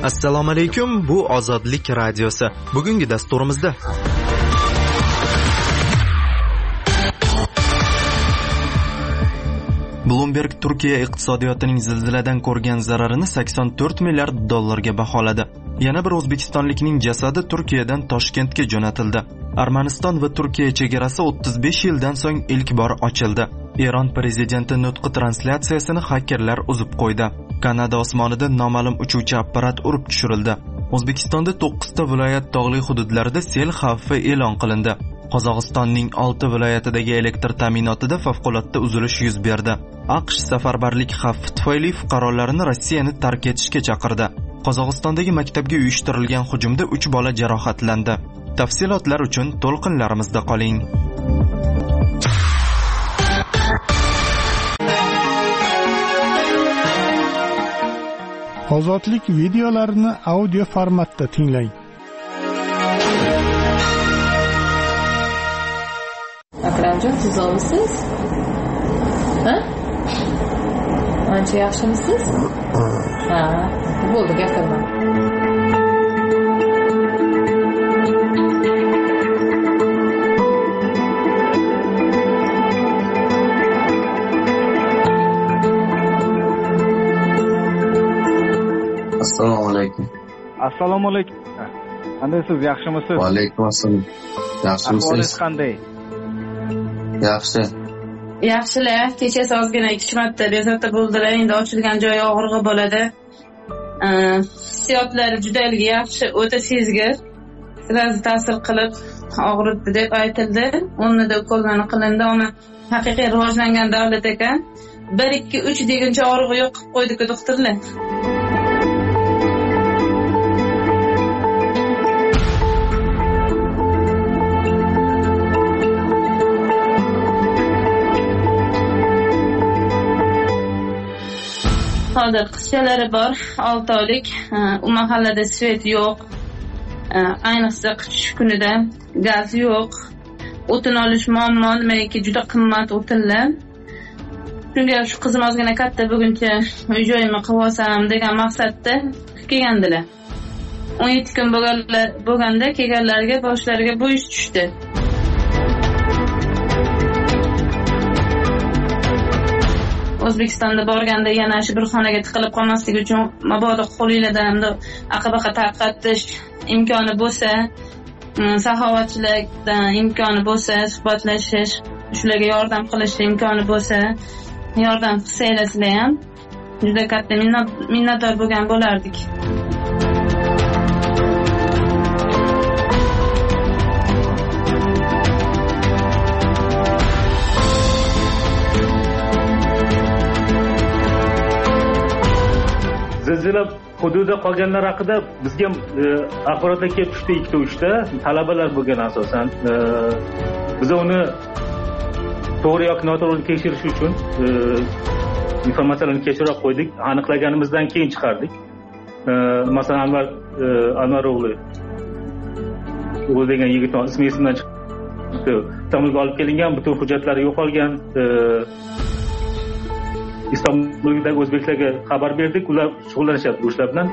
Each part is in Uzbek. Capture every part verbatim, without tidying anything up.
Assalomu alaykum, bu Ozodlik radiosi. Bugungi dasturimizda Bloomberg Turkiya iqtisodiyotining zilziladan ko'rgan zararini sakson to'rt milliard dollarga baholadi. Yana bir o'zbekistonlikning jasadi Turkiyadan Toshkentga jo'natildi. Armaniston va Turkiya chegarasi o'ttiz besh yildan so'ng ilk bor ochildi. Eron prezidenti nutqi translyatsiyasini xakerlar uzib qo'ydi. Kanada osmonida noma'lum uchuvchi apparat urib tushirildi. O'zbekistonda to'qqizta viloyat tog'li hududlarida sel xavfi e'lon qilindi. Qozog'istonning olti viloyatidagi elektr ta'minotida favqulodda uzilish yuz berdi. AQSh safarbarlik xavfi tufayli fuqarolarini Rossiyani tark etishga chaqirdi. Qozog'istondagi maktabga uyushtirilgan hujumda uch bola jarohatlandi. Tafsilotlar uchun to'lqinlarimizda qoling. Ozodlik videolarini audio formatda tinglang. Akramjon, siz olsiz? Ha? Ancha yaxshimisiz? Ha, bo'ldi, gapirmang. Assalomu alaykum. Assalomu alaykum. Qandaysiz, yaxshimisiz? Va alaykum assalom. Yaxshimisiz? Ahvolingiz qanday? Yaxshi. Yaxshilar, kechasi ozgina ikki marta bezovta bo'ldilar, endi ochilgan joyi og'rig'i bo'ladi. Hissiyotlari juda yaxshi, o'ta sezgir. Sirasi ta'sir qilib og'ritdi deb aytildi. O'rnida ko'zani qilindi, ammo haqiqiy rivojlangan davlat ekan. bir ikki uch deguncha og'rig'i yo'q qilib qo'ydi-ku doktorlar. Hozir qizchalari bor, olti oylik. U mahallada svet yo'q. Ayniqsa qish kunida gaz yo'q. O'tin olish muammo, nimaiki juda qimmat o'tinlar. Shunga shu qizim ozgina katta buguncha uy joyimni qilib olsam degan maqsadda kelgandilar. o'n yetti kun bo'lganlar bo'lganda kelganlarga boshlariga bu ish tushdi. O'zbekistonda borganda yana shu bir xonaga tiqilib qolmaslik uchun mabodo qo'lingizdan aqabaqa tarqatish imkoni bo'lsa, saxovatchilikdan imkoni bo'lsa, suhbatlashish, shularga yordam qilish imkoni bo'lsa, yordam qilsanglar ham juda katta minnatdor bo'lgan bo'lardik. Zilzila hududida qolganlar haqida bizga axborotlar kelib tushdi, ikkita uchta talabalar bo'lgan asosan. Biz uni to'g'ri yoki noto'g'ri tekshirish uchun informatsiyalarni kechirib qo'ydik, aniqlaganimizdan keyin chiqardik. Masalan, Anvar Anvar o'g'li o'g'li degan yigitning ismi esimdan chiqdi. Istanbulga olib kelingan, butun hujjatlari yo'qolgan. Istanbuldagi o'zbeklarga xabar berdik, ular shug'ullanishyapti bu ishlar bilan.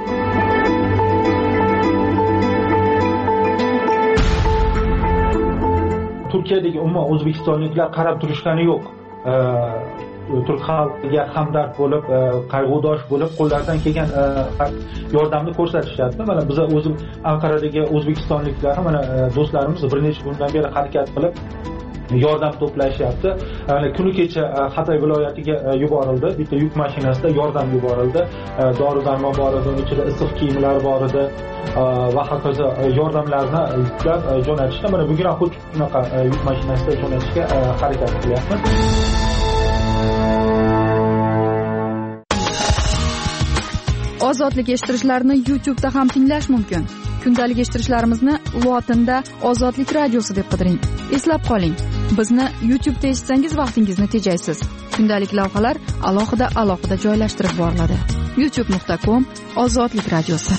Turkiyadagi umuman o'zbekistonliklar qarab turishgani yo'q. Turk xalqiga hamdard bo'lib, qayg'udosh bo'lib, qo'llaridan kelgan yordamni ko'rsatishyapti. Mana biz o'zim Anqaradagi o'zbekistonliklar, mana do'stlarimiz bir necha kundan beri harakat qilib yordam to'plashyapti. Mana kuni kecha Xatay viloyatiga yuborildi. Bitta yuk mashinasida yordam yuborildi. Dori-darmon bor edi, uning ichida issiq kiyimlar bor edi va hokazo yordamlarni yuklab jo'natishdi. Mana bugun ham xuddi shunaqa yuk mashinasida jo'natishga harakat qilyapmiz. Ozodlik eshittirishlarni YouTube da ham tinglash mumkin. Kundalik eshittirishlarimizni lotinda Ozodlik radiosi deb qidiring. Eslab qoling, bizni YouTube da eshitsangiz vaqtingizni tejaysiz. Kundalik lavhalar alohida alohida joylashtirib boriladi. youtube nuqta com Ozodlik radiosi.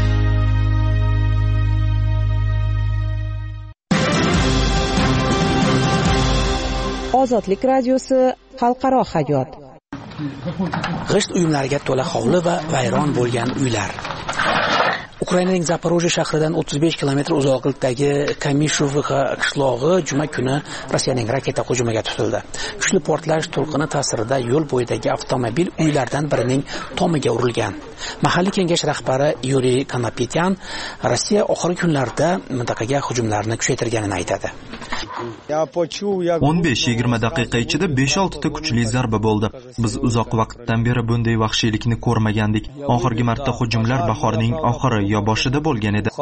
Ozodlik radiosi xalqaro hayot. G'isht uyumlariga to'la hovli va vayron bo'lgan uylar. Ukrainaning Zaporojye shahridan o'ttiz besh kilometr uzoqlikdagi Kamishuvka qishlog'i juma kuni Rossiyaning raketa hujumiga tutildi. Kuchli portlash to'lqini ta'sirida yo'l bo'yidagi avtomobil uylardan birining tomiga urilgan. Mahalliy kengash rahbari Yuriy Konopetyan Rossiya oxirgi kunlarda mintaqaga hujumlarni kuchaytirganini aytadi. o'n besh yigirma daqiqa ichida besh olti ta kuchli zarba bo'ldi. Biz uzoq vaqtdan beri bunday vahshiylikni ko'rmagandik. Oxirgi marta hujumlar bahorning oxiri yo boshida bo'lgan edi.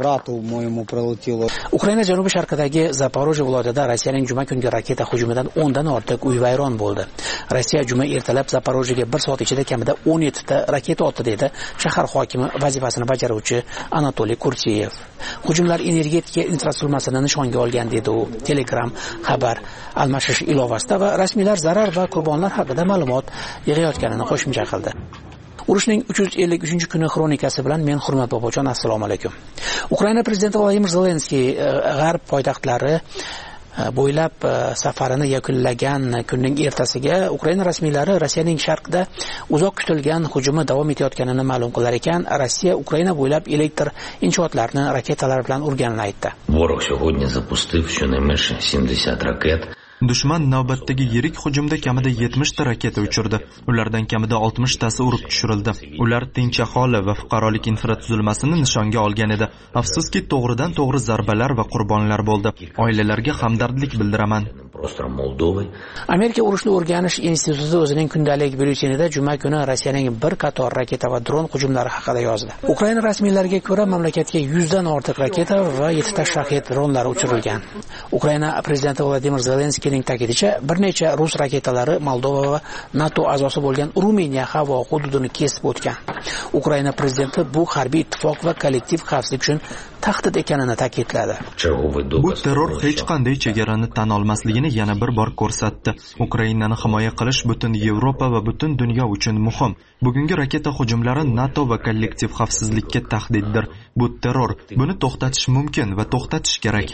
Ukraina janubi sharqidagi Zaporojye viloyatida Rossiyaning juma kungi raketa hujumidan o'n dan ortiq uy vayron bo'ldi. Rossiya juma ertalab Zaporojyega bir soat ichida kamida o'n yetti ta raketa otdi dedi shahar hokimi vazifasini bajaruvchi Anatoliy Kurtiyev. Hujumlar energetika infratuzilmasini nishonga olgan dedi u. Telegram xabar almashish ilovasida va rasmiylar zarar va qurbonlar haqida ma'lumot yig'ayotganini qo'shimcha qildi. Urushning uch yuz ellik uchinchi kuni xronikasi bilan men Hurmat Bobojon, assalomu alaykum. Ukraina prezidenti Vladimir Zelenskiy g'arb poytaxtlari bo'ylab safarini yakunlagan kunning ertasiga Ukraina rasmiylari Rossiyaning sharqida uzoq kutilgan hujumi davom etayotganini ma'lum qilar ekan, Rossiya Ukraina bo'ylab elektr inshootlarini raketalar bilan urganini aytdi. Ворог сьогодні запустив щонайменше сімдесят ракет. Dushman navbatdagi yirik hujumda kamida yetmish ta raketa uchirdi. Ulardan kamida oltmish tasi urib tushirildi. Ular tinch aholi va fuqarolik infratuzilmasini nishonga olgan edi. Afsuski, to'g'ridan to'g'ri zarbalar va qurbonlar bo'ldi. Oilalarga hamdardlik bildiraman. Amerika urushni o'rganish instituti o'zining kundalik byulletenida juma kuni Rossiyaning bir qator raketa va dron hujumlari haqida yozdi. Ukraina rasmiylariga ko'ra, mamlakatga yuz dan ortiq raketa va yetti ta shahed dronlari uchirilgan. Ukraina prezidenti Vladimir Zelenskiyning ta'kidicha, bir necha rus raketalari Moldova va NATO a'zosi bo'lgan Ruminiya havo hududini kesib o'tgan. Ukraina prezidenti bu harbiy ittifoq va kollektiv xavfsizlik uchun tahdid ekanini ta'kidladi. Bu terror hech qanday chegarani tan olmasligini yana bir bor ko'rsatdi. Ukrainani himoya qilish butun Yevropa va butun dunyo uchun muhim. Bugungi raketa hujumlari NATO va kollektiv xavfsizlikka tahdiddir. Bu terror. Buni to'xtatish mumkin va to'xtatish kerak.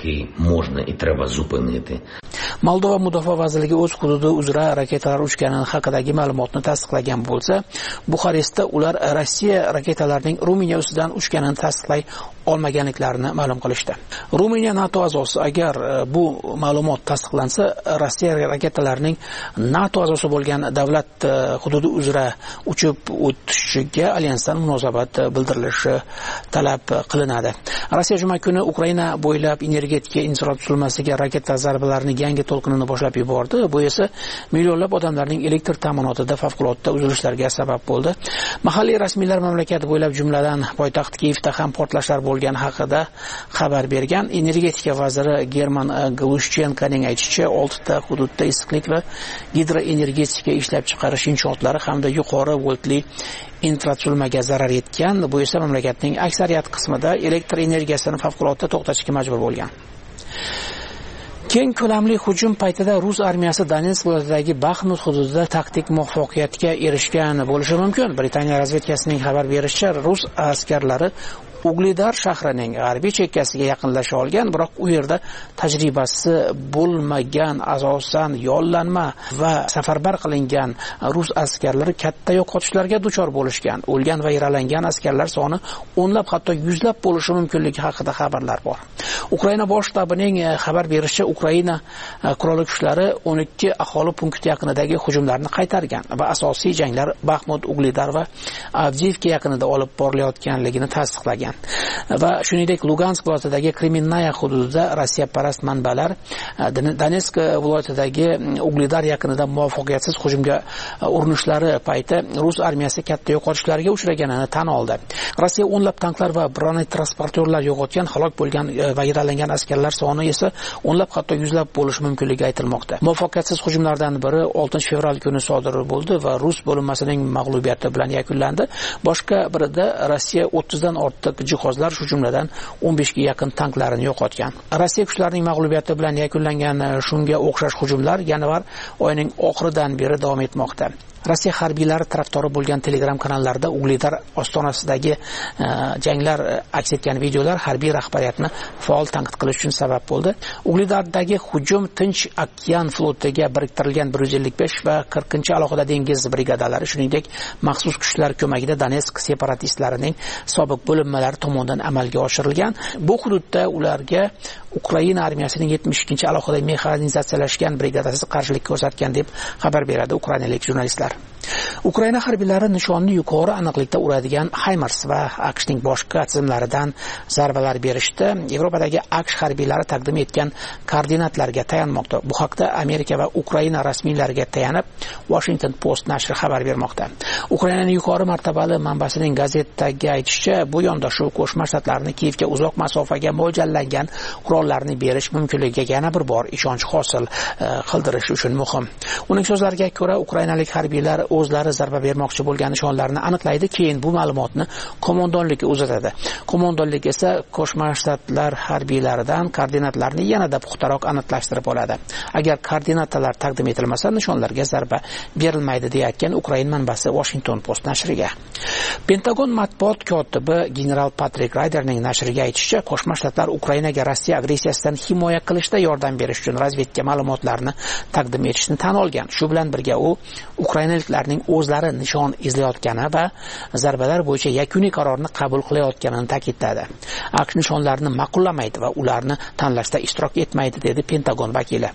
Moldova mudofaa vazirligi o'z hududi uzra raketalar uchgani haqidagi ma'lumotni tasdiqlagan bo'lsa, Buxarestda ular Rossiya raketalarining Ruminiya ustidan uchganini tasdiqlay olmaganliklarini ma'lum qilishdi. Ruminiya NATO a'zosi. Agar bu ma'lumot tasdiqlansa, Rossiya raketalarining NATO a'zosi bo'lgan davlat hududi uzra uchib o'tishiga alyansdan munosabat bildirilishi talab qilinadi. Rossiya juma kuni Ukraina bo'ylab energetika infratuzilmasiga raketa zarbalarini yangi to'lqinini boshlab yubordi. Bu esa millionlab odamlarning elektr ta'minotida favqulodda uzilishlarga sabab bo'ldi. Mahalliy rasmiylar mamlakat bo'ylab, jumladan poytaxt Kiyevda ham portlashlar bo'lgani haqida xabar bergan. Energetika vaziri German Glushchenkoning aytishicha, olti ta hududda issiqlik va gidroenergetika ishlab chiqarish inshootlari hamda yuqori voltli infratuzilmaga zarar yetgan. Bu esa mamlakatning aksariyat qismida elektr energiyasini favqulodda to'xtatishga majbur bo'lgan. Keng ko'lamli hujum paytida rus armiyasi Donetsk viloyatidagi Baxmut hududida taktik muvaffaqiyatga erishgan bo'lishi mumkin. Britaniya razvedkasining xabar berishicha, rus askarlari Ugledar shahrining g'arbiy chekkasiga yaqinlasha olgan, biroq u yerda tajribasi bo'lmagan, asosan yollanma va safarbar qilingan rus askarlari katta yo'qotishlarga duchor bo'lishgan. O'lgan va yaralangan askarlar soni o'nlab, hatto yuzlab bo'lishi mumkinligi haqida xabarlar bor. Ukraina bosh shtabining xabar berishicha, Ukraina qurolli kuchlari o'n ikki aholi punkti yaqinidagi hujumlarni qaytargan va asosiy janglar Baxmut, Ugledar va Avdiivka yaqinida olib borilayotganligini tasdiqlagan. Va shuningdek, Lugansk viloyatidagi Kremenная hududida Rossiya parast manbalar Donetsk viloyatidagi Ugledar yaqinida muvaffaqiyatsiz hujumga urinishlari payti rus armiyasi katta yo'qotishlarga uchraganini tan oldi. Rossiya o'nlab tanklar va bronetransportyorlar yo'qotgan, halok bo'lgan va yaralangan askarlar soni esa o'nlab, hatto yuzlab bo'lishi mumkinligi aytilmoqda. Muvaffaqiyatsiz hujumlardan biri oltinchi fevral kuni sodir bo'ldi va rus bo'linmasining mag'lubiyati bilan yakunlandi. Boshqa birida Rossiya o'ttiz dan ortiq jihozlar, shu jumladan o'n besh ga yaqin tanklarini yo'qotgan. Rossiya kuchlarining mag'lubiyati bilan yakunlangan shunga o'xshash hujumlar yanvar oyining oxiridan beri davom etmoqda. Rossiya harbiylari tarafdori bo'lgan Telegram kanallarida Ugledar ostonasidagi janglar aks etgan videolar harbiy rahbariyatni faol tanqid qilish uchun sabab bo'ldi. Ugledardagi hujum Tinch okean flotiga biriktirilgan bir yuz ellik besh va qirqinchi alohida dengiz brigadalari, shuningdek maxsus kuchlar ko'magida Donetsk separatistlarining sobiq bo'linmalari tomonidan amalga oshirilgan. Bu hududda ularga Ukraina armiyasining yetmish ikkinchi alohida mexanizatsiyalashgan brigadasi qarshilik ko'rsatgan deb xabar beradi ukrainalik jurnalistlar. Ukraina harbiylari nishonni yuqori aniqlikda uradigan HIMARS va AQShning boshqa tizimlaridan zarbalar berishdi. Yevropadagi AQSh harbiylari taqdim etgan koordinatlarga tayanmoqda. Bu haqda Amerika va Ukraina rasmiylariga tayanib Washington Post nashri xabar bermoqda. Ukrainaning yuqori martabali manbasining gazetdagi aytishicha, bu yondashuv Qo'shma Shtatlarni Kiyevga uzoq masofaga mo'ljallangan qurollarni berish mumkinligiga yana bir bor ishonch hosil qildirish uchun muhim. Uning so'zlariga ko'ra, ukrainalik harbiylar o'zlari zarba bermoqchi bo'lgan nishonlarni aniqlaydi, keyin bu ma'lumotni qo'mondonlikka uzatadi. Qo'mondonlik esa Qo'shma Shtatlar harbiylaridan koordinatlarni yanada puxtaroq aniqlashtirib oladi. Agar koordinatalar taqdim etilmasa, nishonlarga zarba berilmaydi, deyotgan Ukraina manbasi Washington Post nashriga. Pentagon matbuot kotibi general Patrik Ryderning nashriga aytishicha, Qo'shma Shtatlar Ukrainaga Rossiya agressiyasidan himoya qilishda yordam berish uchun razvedka ma'lumotlarini taqdim etishni tan olgan. Shu bilan birga u ukrainaliklarning o'zlari nishon izlayotgani va zarbalar bo'yicha yakuniy qarorni qabul qilayotganini ta'kidladi. AQSh nishonlarni ma'qullamaydi va ularni tanlashda ishtirok etmaydi, dedi Pentagon vakili.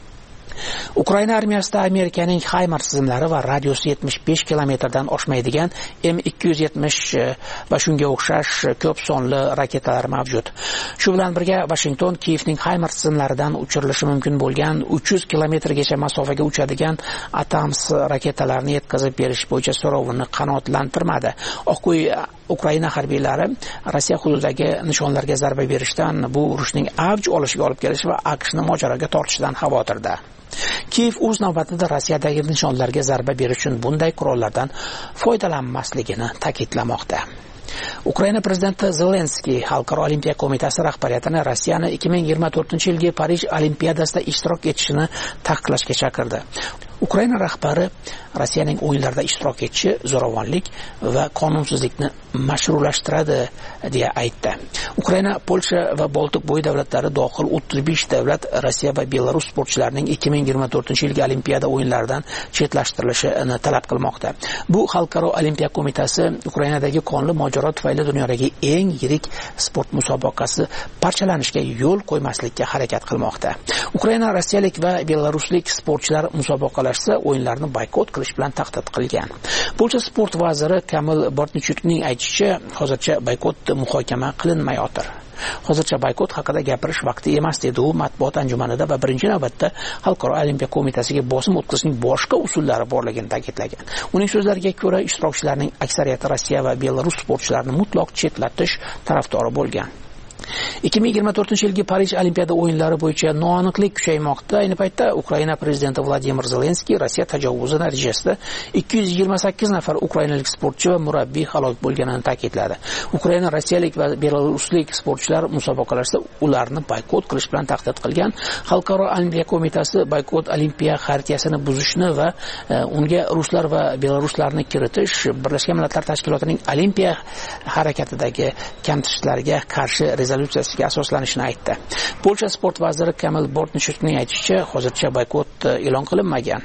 Ukraina armiyasida Amerikaning HIMARS tizimlari va radiusi yetmish besh kilometrdan oshmaydigan M ikki yuz yetmish va shunga o'xshash ko'p sonli raketalar mavjud. Shu bilan birga Washington Kiyevning HIMARS tizimlaridan uchirilishi mumkin bo'lgan uch yuz kilometrgacha masofaga uchadigan ATAMS raketalarni yetkazib berish bo'yicha so'rovini qanoatlantirmadi. Oq uy Ukraina harbiylari Rossiya hududidagi nishonlarga zarba berishdan, bu urushning avj olishiga olib kelishi va AQShni mojaroga tortishidan xavotirda. Kiyev o'z navbatida Rossiyadagi nishonlarga zarba berish uchun bunday qurollardan foydalanmasligini ta'kidlamoqda. Ukraina prezidenti Zelenskiy Xalqaro olimpiya qo'mitasi rahbariyatini Rossiyani ikki ming yigirma to'rtinchi yilgi Parij olimpiadasida ishtirok etishini taqiqlashga chaqirdi. Ukraina rahbari Rossiyaning o'yinlarda ishtirok etishi zo'ravonlik va qonunsizlikni mashrullashtiradi deya aytdi. Ukraina, Polsha va Boltiq bo'yi davlatlari dohil o'ttiz besh davlat Rossiya va Belarus sportchilarining ikki ming yigirma to'rtinchi yilgi olimpiada o'yinlaridan chetlashtirilishini talab qilmoqda. Bu Xalqaro olimpiya qo'mitasi Ukrainadagi qonli mojaro tufayli dunyodagi eng yirik sport musobaqasi parchalanishga yo'l qo'ymaslikka harakat qilmoqda. Ukraina rossiyalik va belaruslik sportchilar musobaqalashsa o'yinlarni boykot qilish bilan tahdid qilgan. Polsha sport vaziri Kamil Bortnichukning aytishicha, hozircha boykot muhokama qilinmayotir. Hozircha boykot haqida gapirish vaqti emas, dedi u matbuot anjumanida va birinchi navbatda Xalqaro olimpiya qo'mitasiga bosim o'tkazishning boshqa usullari borligini ta'kidlagan. Uning so'zlariga ko'ra, ishtirokchilarning aksariyati Rossiya va Belarus sportchilarini mutlaq chetlatish tarafdori bo'lgan. ikki ming yigirma to'rtinchi yilgi Parij olimpiada o'yinlari bo'yicha noaniqlik kuchaymoqda. Ayni paytda Ukraina prezidenti Vladimir Zelenskiy Rossiya tajovuzi natijasida ikki yuz yigirma sakkiz nafar ukrainalik sportchi va murabbiy halok bo'lganini ta'kidladi. Ukraina rossiyalik va belaruslik sportchilar musobaqalashda ularni boykot qilish bilan tahdid qilgan. Xalqaro olimpiya qo'mitasi boykot olimpiya xaritiyasini buzishni va e, unga ruslar va belaruslarni kiritish Birlashgan Millatlar Tashkilotining olimpiya harakatidagi kamchiliklarga qarshi rezolюtsiyasiga asoslanishini aytdi. Polsha sport vaziri Kamil Bortnichukning aytishicha, hozircha boykot e'lon qilinmagan.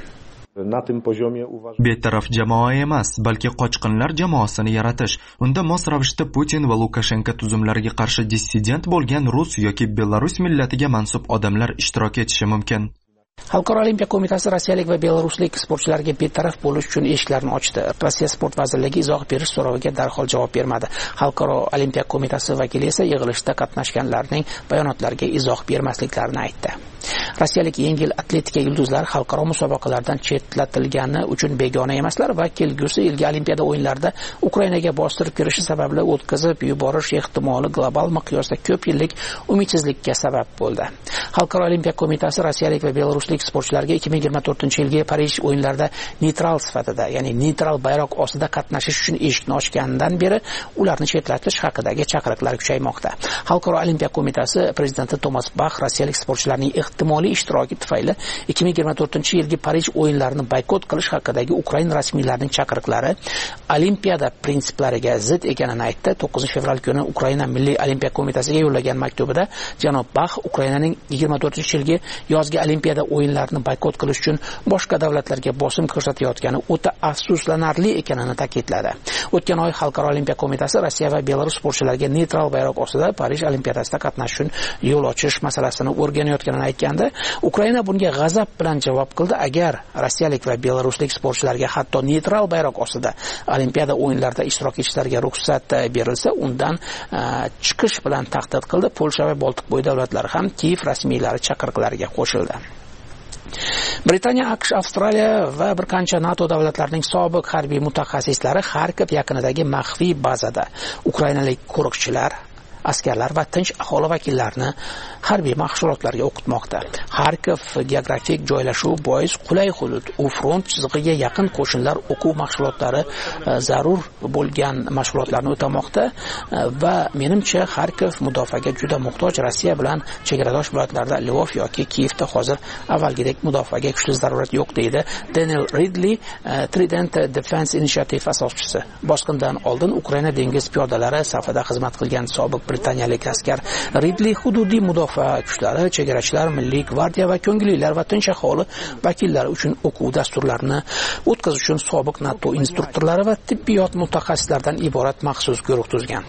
Betaraf jamoa emas, balki qochqinlar jamoasini yaratish. Unda mos ravishda Putin va Lukashenko tuzumlariga qarshi dissident bo'lgan rus yoki belarus millatiga mansub odamlar ishtirok etishi mumkin. Xalqaro olimpiya qo'mitasi rossiyalik va belaruslik sportchilarga betaraf bo'lish uchun eshiklarini ochdi. Rossiya sport vazirligi izoh berish so'roviga darhol javob bermadi. Xalqaro olimpiya qo'mitasi vakili esa yig'ilishda qatnashganlarning bayonotlariga izoh bermasliklarini aytdi. Rossiyalik yengil atletika yulduzlari xalqaro musobaqalardan chetlatilgani uchun begona emaslar va kelgusi yilgi olimpiada o'yinlarida Ukrainaga bostirib kirishi sababli o'tkazib yuborish ehtimoli global miqyosda ko'p yillik umidsizlikka sabab bo'ldi. Xalqaro olimpiya qo'mitasi rossiyalik va belaruslik sportchilarga ikki ming yigirma to'rtinchi yilgi Parij o'yinlarida neytral sifatida, ya'ni neytral bayroq ostida qatnashish uchun eshikni ochganidan beri ularni chetlatish haqidagi chaqiriqlar kuchaymoqda. Xalqaro olimpiya qo'mitasi prezidenti Tomas Bach rossiyalik sportchilarning ehtimoliy ishtiroki tufayli ikki ming yigirma to'rtinchi yilgi Parij o'yinlarini boykot qilish haqidagi Ukraina rasmiylarining chaqiriqlari Olimpiada prinsiplariga zid ekanini aytdi. to'qqizinchi fevral kuni Ukraina Milliy Olimpiya qo'mitasiga yo'llagan maktubida janob Bax Ukrainaning yigirma to'rtinchi yilgi yozgi Olimpiada o'yinlarini boykot qilish uchun boshqa davlatlarga bosim ko'rsatayotgani o'ta afsuslanarli ekanini ta'kidladi. O'tgan oy Xalqaro Olimpiya qo'mitasi Rossiya va Belarus sportchilariga neytral bayroq ostida Parij Olimpiadasida qatnashish uchun yo'l ochish masalasini o'rganayotganini aytganda, Ukraina bunga g'azab bilan javob qildi. Agar rossiyalik va belaruslik sportchilarga hatto neytral bayroq ostida Olimpiada o'yinlarida ishtirok etishlariga ruxsat berilsa, undan chiqish bilan tahdid qildi. Polsha va Boltiqbo'yi davlatlari ham Kiyev rasmiylari chaqiriqlariga qo'shildi. Britaniya, AQSh, Avstraliya va bir qancha NATO davlatlarining sobiq harbiy mutaxassislari Xarkov yaqinidagi maxfiy bazada ukrainalik qo'riqchilar, askarlar va tinch aholi vakillarini harbiy mashg'ulotlarga o'qitmoqda. Xarkov geografik joylashuvi bois qulay hudud, u front chizig'iga yaqin qo'shinlar o'quv mashg'ulotlari zarur bo'lgan mashg'ulotlarni o'tamoqda va menimcha Xarkov mudofaaga juda muhtoj. Rossiya bilan chegaradosh viloyatlarda Lvov yoki Kiyevda hozir avvalgidek mudofaaga kuchli zarurat yo'q, deydi Daniel Ridley, Trident Defense Initiative asoschisi. Bosqindan oldin Ukraina dengiz piyodalari safida xizmat qilgan sobiq britaniyalik askar Ridley hududiy mudofaa kuchlari, chegarachilar, milliy gvardiya va ko'ngillilar va tinch aholi vakillari uchun o'quv dasturlarini o'tkazish uchun sobiq NATO instruktorlari va tibbiyot mutaxassislaridan iborat maxsus guruh tuzgan.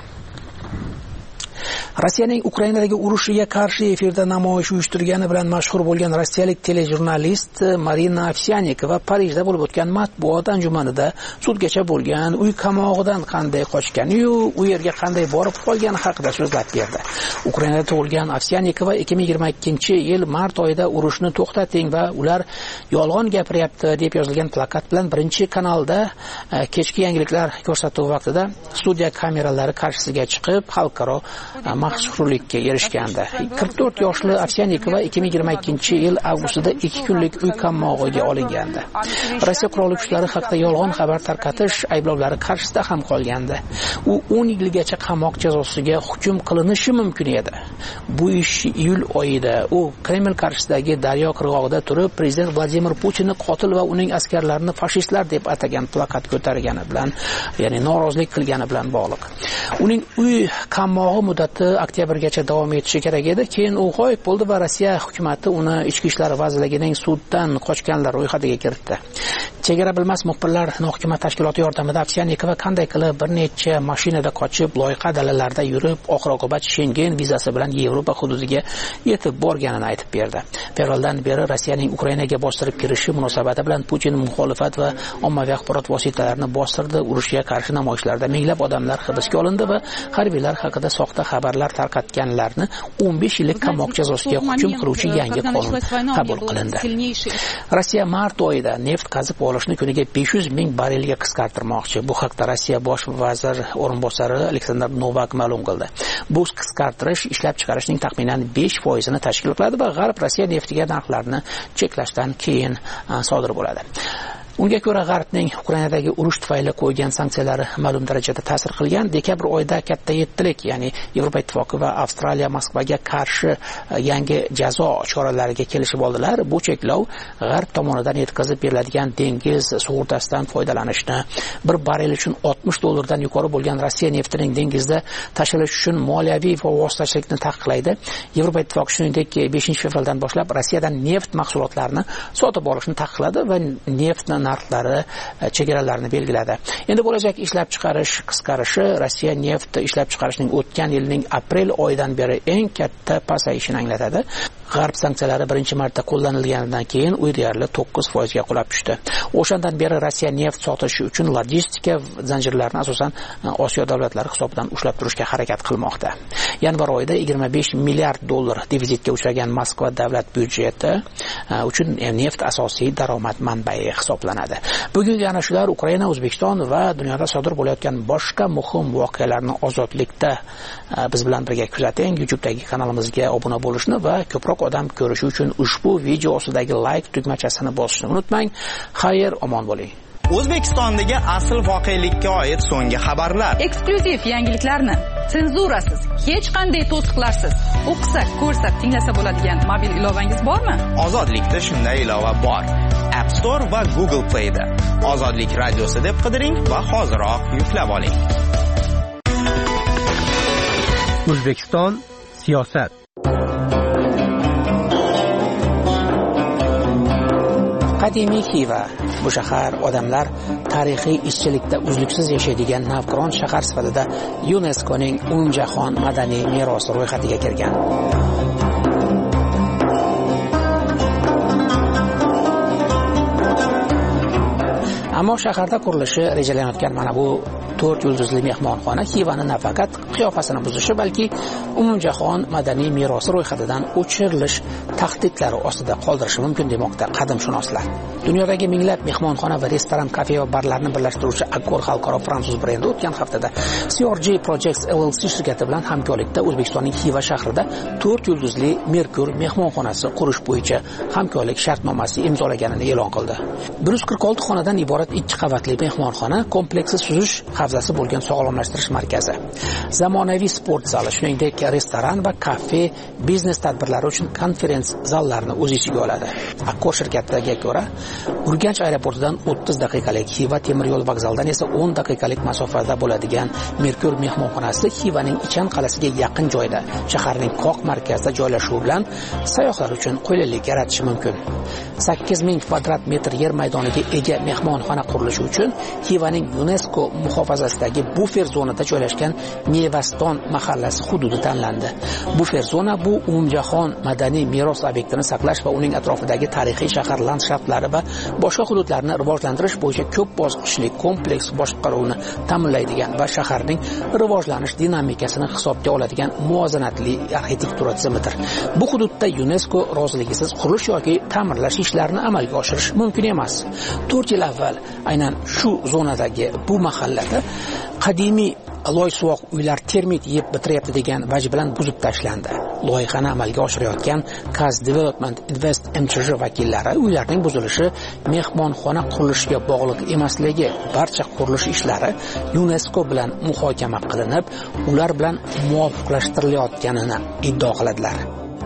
Rossiyaning Ukrainadagi urushiga qarshi efirda namoyish uyushtirgani bilan mashhur bo'lgan rossiyalik telejurnalist Marina Ovsyannikova Parijda bo'lib o'tgan matbuot anjumanida sudgacha bo'lgan, uy qamog'idan qanday qochgani-yu, u yerga qanday borib qolgani haqida so'zlab berdi. Ukrainada tug'ilgan Ovsyannikova ikki ming yigirma ikkinchi yil mart oyida urushni to'xtating va ular yolg'on gapiryapti deb yozilgan plakat bilan birinchi kanalda kechki yangiliklar ko'rsatuvi vaqtida studiya kameralari qarshisiga chiqib xalqaro mashhurlikka erishgandi. qirq to'rt yoshli Ovsyannikova ikki ming yigirma ikkinchi yil avgustida ikki kunlik uy qammog'iga olingandi. Rossiya qurolli kuchlari haqida yolg'on xabar tarqatish ayblovlari qarshisida ham qolgandi. U o'n yilgacha qamoq jazosiga hukm qilinishi mumkin edi. Bu ish iyul oyida u Kreml qarshisidagi Daryo qirg'og'ida turib, prezident Vladimir Putinni qotil va uning askarlarini fashistlar deb atagan plakat ko'targani bilan, ya'ni norozilik qilgani bilan bog'liq. Uning uy qammog'i muddati oktyabrgacha davom etishi kerak edi. Keyin u g'oyib bo'ldi va Rossiya hukumatı uni Ichki ishlar vazirligining suddan qochganlar ro'yxatiga kiritdi. Chegara bilmas muxbirlar hukumat tashkiloti yordamida Ovsyannikova qanday qilib bir necha mashinada qochib, loyiha dalalarda yurib, oxir-oqibat Schengen vizasi bilan Yevropa hududiga yetib borganini aytib berdi. Fevraldan beri Rossiyaning Ukrainaga bostirib kirishi munosabati bilan Putin muxolifat va ommaviy axborot vositalarini bostirdi. Urushga qarshi namoyishlarda minglab odamlar hibsga olindi va harbiylar haqida soxta xabarlar tarqatganlarni o'n besh yillik qamoq jazosiga hukm qiluvchi yangi qonun qabul qilindi. Rossiya mart oyida neft qazib olishni kuniga besh yuz ming barelga qisqartirmoqchi. Bu haqda Rossiya bosh vazir o'rinbosari Aleksandr Novak ma'lum qildi. Bu qisqartirish ishlab chiqarishning taxminan besh foizini tashkil qiladi va G'arb Rossiya neftiga narxlarni cheklashdan keyin sodir bo'ladi. Unga ko'ra G'arbning Ukrainadagi urush tufayli qo'ygan sanksiyalari ma'lum darajada ta'sir qilgan. Dekabr oyida katta yettilik, ya'ni Yevropa ittifoqi va Avstraliya Moskvaga qarshi yangi jazo choralariga kelishib oldilar. Bu cheklov G'arb tomonidan yetkazib beriladigan dengiz sug'urtasidan foydalanishni, bir barrel uchun oltmish dollardan yuqori bo'lgan Rossiya neftining dengizda tashilish uchun moliyaviy va vositachilikni taqiqlaydi. Yevropa ittifoqi shuningdek beshinchi fevraldan boshlab Rossiyadan neft mahsulotlarini sotib olishni taqiqladi va neftni narxlari chegaralarini belgiladi. Endi bo'lajak ishlab chiqarish qisqarishi Rossiya neft ishlab chiqarishning o'tgan yilning aprel oyidan beri eng katta pasayishini anglatadi. G'arb sanksiyalari birinchi marta qo'llanilganidan keyin u deyarli to'qqiz foizga qulab tushdi. O'shandan beri Rossiya neft sotishi uchun logistika zanjirlarini asosan Osiyo davlatlari hisobidan ushlab turishga harakat qilmoqda. Yanvar oyida yigirma besh milliard dollar devizitga uchragan Moskva davlat byudjeti uchun neft asosiy daromad manbai hisoblanadi. Bugungi ana shular Ukraina, O'zbekiston va dunyoda sodir bo'layotgan boshqa muhim voqealarni ozodlikda biz bilan birga kuzating. YouTube'dagi kanalimizga obuna bo'lishni va ko'proq odam ko'rishi uchun ushbu video ostidagi like tugmachasini bosishni unutmang. Xayr, omon bo'ling. O'zbekistondagi asl voqelikka oid so'nggi xabarlar. Eksklyuziv yangiliklarni senzurasiz, hech qanday to'siqlarsiz o'qisa, ko'rsa, tinglasa bo'ladigan mobil ilovangiz bormi? Ozodlikda shunday ilova bor. App Store va Google Play da. Ozodlik radiosi deb qidiring va hoziroq yuklab oling. O'zbekiston siyosat. Qadimiy Xiva. Bu shahar odamlar tarixiy ishchilikda uzluksiz yashaydigan navqiron shahar sifatida YuNESKOning umumjahon madaniy merosi ro'yxatiga kirgan. Ammo shaharda qurilishi rejalanayotgan mana bu to'rt yulduzli mehmonxona Xivani nafaqat qiyofasini buzishi, balki umumjahon madaniy merosi ro'yxatidan o'chirilish tahdidlari ostida qoldirishi mumkin demoqda qadimshunoslar. Dunyodagi minglab mehmonxona va restoran, kafe va barlarni birlashtiruvchi Accor xalqaro fransuz brendi o'tgan haftada C R J Projects L L C shirkati bilan hamkorlikda O'zbekistonning Xiva shahrida to'rt yulduzli Merkur mehmonxonasi qurish bo'yicha hamkorlik shartnomasi imzolaganini e'lon qildi. bir yuz qirq olti xonadan iborat ikki qavatli mehmonxona kompleksi suzish havzasi bo'lgan sog'lomlashtirish markazi, zamonaviy sport zali, shuningdek restoran va kafe, biznes tadbirlari uchun konferens zallarini o'z ichiga oladi. Accor shirkatiga ko'ra, Urganch aeroportidan o'ttiz daqiqalik, Xiva temir yo'l vokzalidan esa o'n daqiqalik masofada bo'ladigan Merkur mehmonxonasi Xivaning Ichan qalasiga yaqin joyda, shaharning qoq markazida joylashuvi bilan sayyohlar uchun qulaylik yaratishi mumkin. sakkiz ming kvadrat metr yer maydoniga ega mehmonxona qurilishi uchun Xivaning UNESCO muhofazasidagi bufer zonada joylashgan Mevaston mahallasi hududi tanlandi. Bufer zona bu umumjahon madaniy meros obyektini saqlash va uning atrofidagi tarixiy shahar landshaftlari va boshqa hududlarni rivojlantirish bo'yicha ko'p bosqichli kompleks boshqaruvni ta'minlaydigan va shaharning rivojlanish dinamikasini hisobga oladigan muvozanatli arxitektura tizimidir. Bu hududda UNESCO roziligisiz qurilish yoki ta'mirlash ishlarini amalga oshirish mumkin emas. to'rt yil avval aynan shu zonadagi bu mahallada qadimiy loysuvoq uylar termit yeb bitiryapti degan vaj bilan buzib tashlandi. Loyihani amalga oshirayotgan Kaz Development Invest M C J vakillari uylarning buzilishi mehmonxona qurilishiga bog'liq emasligi, barcha qurilish ishlari UNESCO bilan muhokama qilinib, ular bilan muvofiqlashtirilayotganini iddao qiladilar.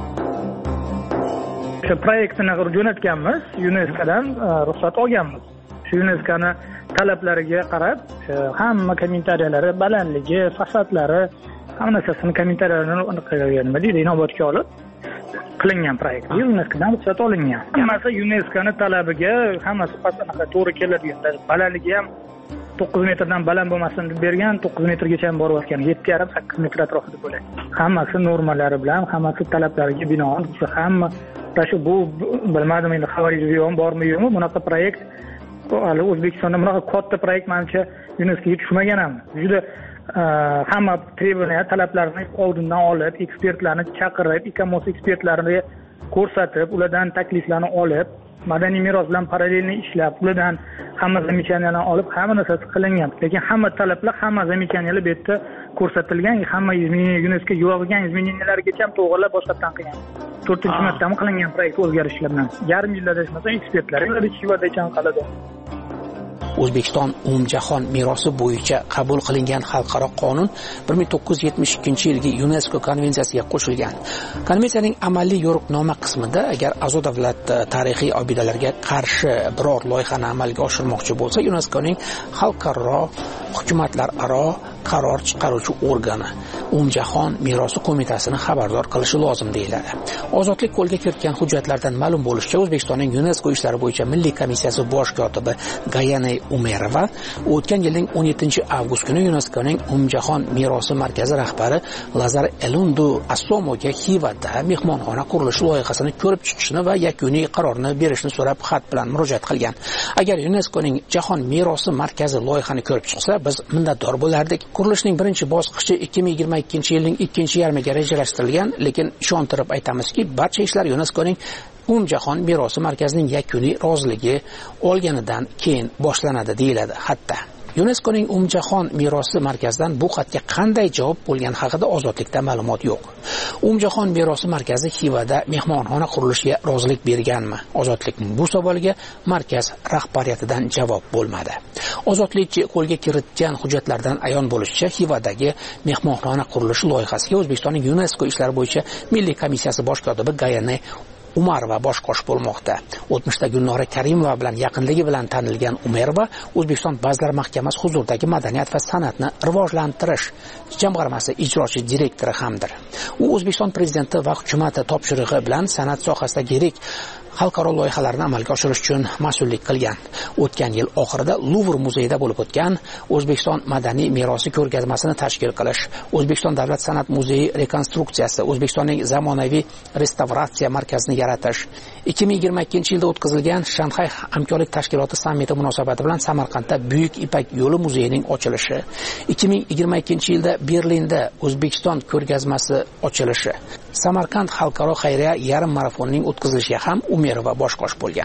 Shu proyektni jo'natganmiz, UNESKOdan ruxsat olganmiz. Shu UNESKOning talablariga qarab, hamma kommentariyalari, balandligi, fasadlari, hamma narsasini kommentariyalarini qilgan, nima deydi, inobatga olib qilingan proyekt. UNESKOdan ruxsat olingan. Hammasi UNESKOning talabiga, hammasi pasanaqa to'g'ri keladigan. Balandligi ham to'qqiz metrdan baland bo'lmasin deb bergan, to'qqiz metrgacha ham borayotgan, yetti yarim sakkiz metr atrofida bo'ladi. Hammasi normalari bilan, hammasi talablariga binoan, hamma shu bu bilmadim endi xabaringiz ham bormi yo'qmi, bunaqa proyekt hali O'zbekistonda bunaqa katta proyekt menimcha UNESKOga tushmagan ham. Juda hamma trебования, talablarni oldindan olib, ekspertlarni chaqirib, Ikomos ekspertlarini ko'rsatib, ulardan takliflarni olib, madaniy meros bilan parallelni ishlab, ulardan hamma zamechaniyalarni olib, hamma narsasi qilingan. Lekin hamma talablar, hamma zamechaniyalar bu yerda ko'rsatilgan, hamma UNESCO yo'g'igan izmeniylargacha ham to'g'rilab boshqatdan qilgan. to'rtinchi martami qilingan proyekt o'zgarishlar bilan. Yarim yilda desmasa ekspertlar ular Xivada ichan qalada. O'zbekiston umumjahon merosi bo'yicha qabul qilingan xalqaro qonun bir ming to'qqiz yuz yetmish ikkinchi yilgi UNESCO konvensiyasiga qo'shilgan. Konvensiyaning amaliy yo'riqnoma qismida agar a'zo davlat tarixiy obidalarga qarshi biror loyihani amalga oshirmoqchi bo'lsa, UNESKOning xalqaro hukumatlararo qaror chiqaruvchi organi umumjahon merosi qo'mitasini xabardor qilishi lozim deyiladi. Ozodlik qo'lga kiritgan hujjatlardan ma'lum bo'lishicha, O'zbekistonning UNESCO ishlari bo'yicha milliy komissiyasi bosh kotibi Gayane Umerova o'tgan yilning o'n yettinchi avgust kuni UNESKOning umumjahon merosi markazi rahbari Lazar Elundu Asomoga Xivada mehmonxona qurilishi loyihasini ko'rib chiqishni va yakuniy qarorni berishni so'rab xat bilan murojaat qilgan. Agar UNESKOning jahon merosi markazi loyihani ko'rib chiqsa, biz minnatdor bo'lardik. Qurilishning birinchi bosqichi ikki ming yigirma ikkinchi yilning ikkinchi yarmiga rejalashtirilgan, lekin ishontirib aytamizki, barcha ishlar UNESKOning umumjahon merosi markazining yakuniy roziligi olganidan keyin boshlanadi deyiladi xatda. yuneskoning umumjahon merosi markazidan bu xatga qanday javob bo'lgani haqida Ozodlikda ma'lumot yo'q. Umumjahon merosi markazi Xivada mehmonxona qurilishiga rozilik berganmi? Ozodlik bu savoliga markaz rahbariyatidan javob bo'lmadi. Ozodlik qo'lga kiritgan hujjatlardan ayon bo'lishicha, Xivadagi mehmonxona qurilishi loyihasiga O'zbekistonning UNESCO ishlar bo'yicha milliy komissiyasi bosh kotibi Gayane Umarova bosh qosh bo'lmoqda. o'tmishda Gulnora Karimova bilan yaqinligi bilan tanilgan Umarova O'zbekiston Vazirlar Mahkamasi huzuridagi madaniyat va san'atni rivojlantirish jamg'armasi ijrochi direktori hamdir. U O'zbekiston prezidenti va hukumati topshirig'i bilan san'at sohasidagi yirik xalqaro loyihalarni amalga oshirish uchun mas'ullik qilgan. O'tgan yil oxirida Luvr muzeyida bo'lib o'tgan O'zbekiston madaniy merosi ko'rgazmasini tashkil qilish, O'zbekiston davlat san'at muzeyi rekonstruksiyasi, O'zbekistonning zamonaviy restavratsiya markazini yaratish, ikki ming yigirma ikkinchi yilda o'tkazilgan Shanxay hamkorlik tashkiloti sammiti munosabati bilan Samarqandda Buyuk Ipak yo'li muzeyining ochilishi, ikki ming yigirma ikkinchi yilda Berlinda O'zbekiston ko'rgazmasi ochilishi, Samarqand xalqaro xayriya yarim marafonining o'tkazilishiga ham Umarova bosh qosh bo'lgan.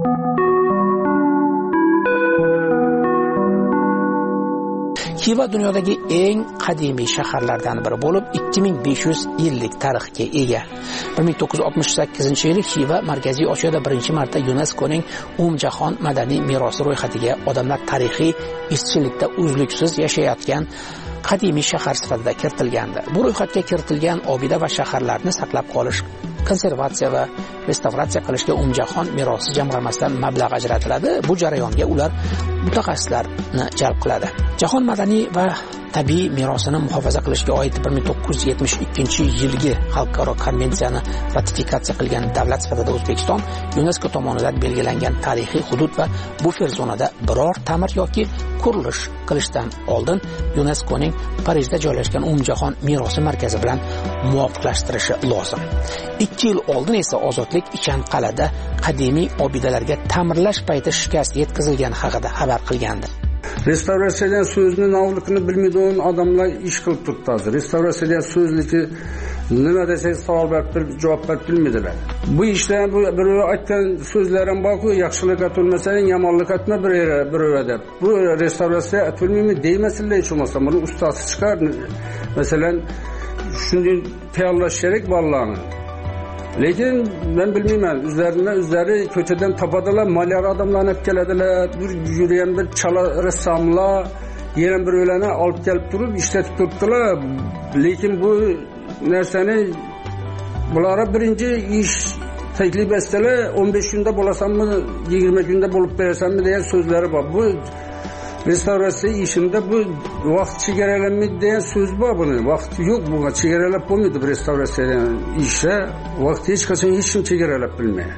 Xiva dunyodagi eng qadimiy shaharlardan biri bo'lib, ikki ming besh yuz yillik tarixga ega. bir ming to'qqiz yuz oltmish sakkizinchi yili Xiva Markaziy Osiyoda birinchi marta yuneskoning umumjahon madaniy merosi ro'yxatiga odamlar tarixiy izchillikda uzluksiz yashayotgan qadimiy shahar sifatida kiritilgandi. Bu ro'yxatga kiritilgan obida va shaharlarni saqlab qolish, konservatsiya va restavratsiya qilishga umumjahon merosi jamg'armasidan mablag' ajratiladi. Bu jarayonga ular mutaxassislarni jalb qiladi. Jahon madaniy va tabiiy merosini muhofaza qilishga oid bir ming to'qqiz yuz yetmish ikkinchi yilgi xalqaro konvensiyani ratifikatsiya qilgan davlat sifatida O'zbekiston UNESCO tomonidan belgilangan tarixiy hudud va bufer zonada biror ta'mir yoki qurilish qilishdan oldin UNESCOning Parijda joylashgan umumjahon merosi markazi bilan muvofiqlashtirishi lozim. ikki yil oldin esa Ozodlik Ichanqal'ada qadimiy obidalarga ta'mirlash payti shikast yetkazilgan haqida xabar qilgandi. Restavratsiyadan so'zni navligini bilmaydigan odamlar ish qilib turibdi hozir. Restavratsiyadan so'zniki nima desak savol berib javob berib bilmaydilar. Bu ishlar bu bir aytgan so'zlarim borku, yaxshilik atilmasang, yomonlik atma bir bir deb. Bu restavratsiya atilmaymi deymasinlar hech bo'lmasa. Buni ustasi chiqar. Masalan, shunday tayyorlash kerak bolalarni. Lekin ben bilmeyman, üzerine üzeri kötüden tapadilar, malyar adamlarını hep gelediler, bir yürüyen bir çala ressamlar, yeren bir öylene alıp gelip durup işletip tuttular. Lekin bu nerseni, bunlara birinci iş teklif etseler, on beş günde bulasam mı, yirmi günde bulup versem mi diye sözleri var. Bu restavratsiya işinde bu vaqt chegaralanmaydi degan so'z bor buni. Vaqt yo'q bunga, chegaralab bo'lmaydi bu restavratsiyadan ishga. Vaqt hech qachon hech kim chegaralab bilmaydi.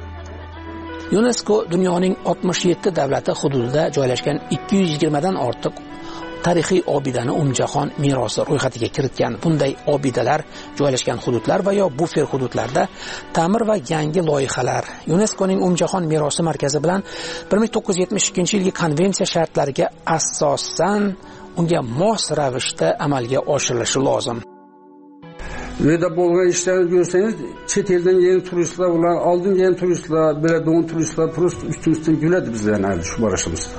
UNESCO dunyoning oltmish yetti davlati hududida joylashgan ikki yuz yigirmadan ortiq tarixiy obidani umumjahon merosi ro'yxatiga kiritgan. Bunday obidalar joylashgan hududlar va yo bufer hududlarda ta'mir va yangi loyihalar UNESCOning umumjahon merosi markazi bilan bir ming to'qqiz yuz yetmish ikkinchi yilgi konvensiya shartlariga asosan unga mos ravishda amalga oshirilishi lozim. Burada bo'lgan ishlarni ko'rsangiz, chet eldan kelgan turistlar, ular oldin kelgan turistlar, biladigan turistlar prosta ustimizdan kuladi bizlarni shu borishimizda.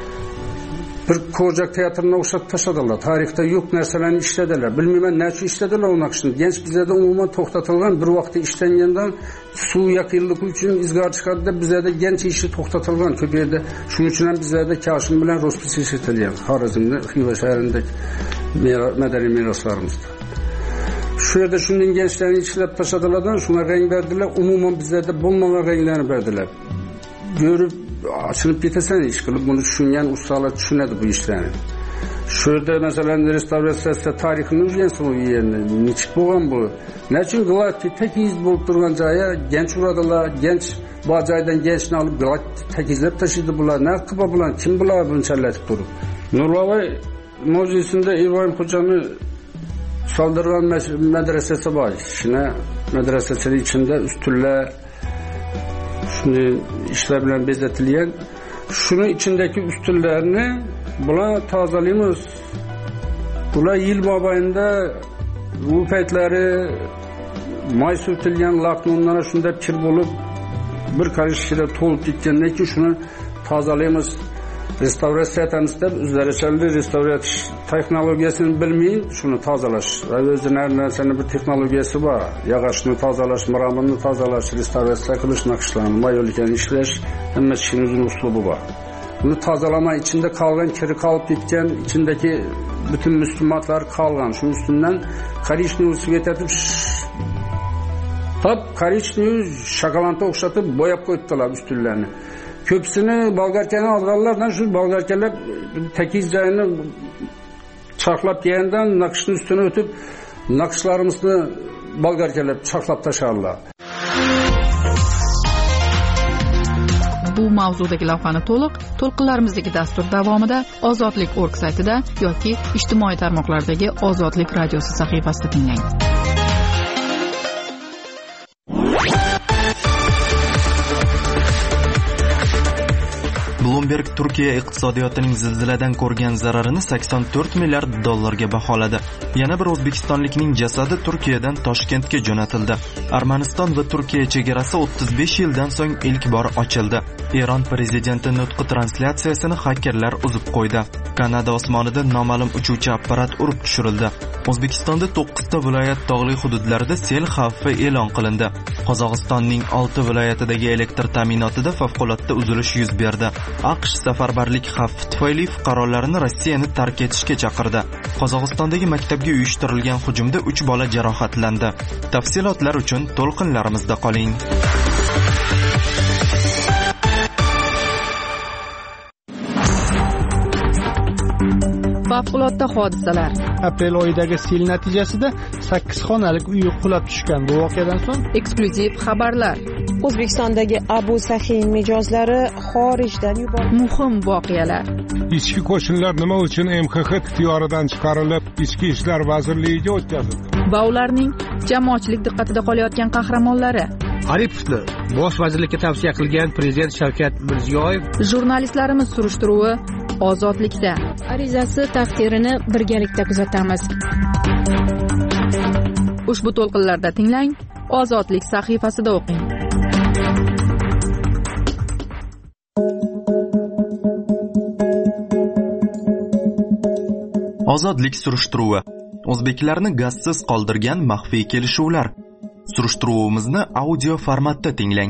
Bir ko'rjak teatrına o'xshab tashladilar. Tarixda yo'q narsalarni ishladilar. Bilmayman nechun ishladilar u naqshni. Genç bizlarda umuman to'xtatilgan, bir vaqtda ishlangandan suv yaqinligi uchun izgor chiqadi, bizlarda genç ishi to'xtatilgan ko'paydi. Shuning uchun ham bizlarda Kashin bilan Rospisi ishlatilgan. Xorazmda, Xiva shahrindagi madaniy meroslarimizda. Shu yerda shundan gençlarni ishlab tashladilardan, shunga rang berdilar. Umuman bizlarda bo'lmagan ranglarni berdilar. Görüp açılıp gitesen iş kılıp bunu düşünen ustalar düşünedi bu işlerini. Şurada mesela restavrasyasında tarihini üzgensin o yerine. Niçik boğan bu? Ne için Galati tek iz bulup durgan caya genç uğradılar. Genç bacaydan gençini alıp Galati tek izlep taşıdı bunlar. Ne kıba bulan? Kim bunlar bunu çelletip durup? Nurlava mevzusunda İbrahim Hoca'nı saldırgan medresesi var. Şimdi medresesinin içinde üstüller şimdi işler bilen bezetilyen şunun içindeki üstünlerini buna tazalayımız. Buna yıl babayında bu peytleri may sürtülgen laknonlara şunda kir bulup bir karış şire tolup gitkenler ki şunu tazalayımız. restavratsiya etamiz deb o'zlaricha restavratsiya texnologiyasini bilmayin, shuni tozalash va o'zining har narsani bir texnologiyasi bor. Yog'ochni tozalash, muraminni tozalash, restavratsiya qilish, naqshlarni, mayolikani ishlash, hamma ishning o'zining uslubi bor. Buni tozalamay içinde kalgan, kiri kalıp gitken, içindeki bütün müslümanlar kalgan. Şu üstünden karışnıyı süvetetip tap karışnıyı şakalanta okşatıp boyap koyuttular üstüllerini. Köpsünü Balgarken'e aldılardan şu Balgarken'ler tekiz cayını çaklap yerinden nakışın üstüne ötüp nakışlarımızı Balgarken'ler çaklap taşarlar. Bu mavzudagi lavhani to'liq to'lqinlarimizdagi dastur davomida Ozodlik nokta org saytida yoki ijtimoiy tarmoqlardagi Ozodlik radiosi sahifasida tinglang. Bloomberg Turkiya iqtisodiyotining zilziladan ko'rgan zararini sakson to'rt milliard dollarga baholadi. Yana bir o'zbekistonlikning jasadi Turkiyadan Toshkentga jo'natildi. Armaniston va Turkiya chegarasi o'ttiz besh yildan so'ng ilk bor ochildi. Eron prezidenti nutqi translyatsiyasini hakerlar uzib qo'ydi. Kanada osmonida noma'lum uchuvchi apparat urib tushirildi. O'zbekistonda to'qqizta viloyat tog'li hududlarida sel xavfi e'lon qilindi. Qozog'istonning olti viloyatidagi elektr ta'minotida favqulodda uzilish yuz berdi. AQSh safarbarlik xavfi tufayli fuqarolarini Rossiyani tark etishga chaqirdi. Qozog'istondagi maktabga uyushtirilgan hujumda uch bola jarohatlandi. Tafsilotlar uchun to'lqinlarimizda qoling. Favqulodda hodisalar. Aprel oyidagi sel natijasida sakkiz xonalik uy qulab tushgan. Bu voqeadan so'ng eksklyuziv xabarlar. O'zbekistondagi Abu Sahin mijozlari xorijdan yuborildi. Muhim voqealar. Ichki qo'shinlar nima uchun M X X ixtiyoridan chiqarilib, Ichki ishlar vazirligiga o'tkazildi? Va ularning jamoatchilik diqqatida qolayotgan qahramonlari. Aripovni bosh vazirlikka tavsiya qilgan prezident Shavkat Mirziyoyev. Jurnalistlarimiz surishtiruvi Ozodlikda. Arizasi taqdirini birgalikda kuzatamiz. Ushbu to'lqinlarda tinglang, Ozodlik sahifasida o'qing. Ozodlik surishtiruvi. O'zbeklarni gazsiz qoldirgan maxfiy kelishuvlar. Surishtiruvimizni audio formatda tinglang.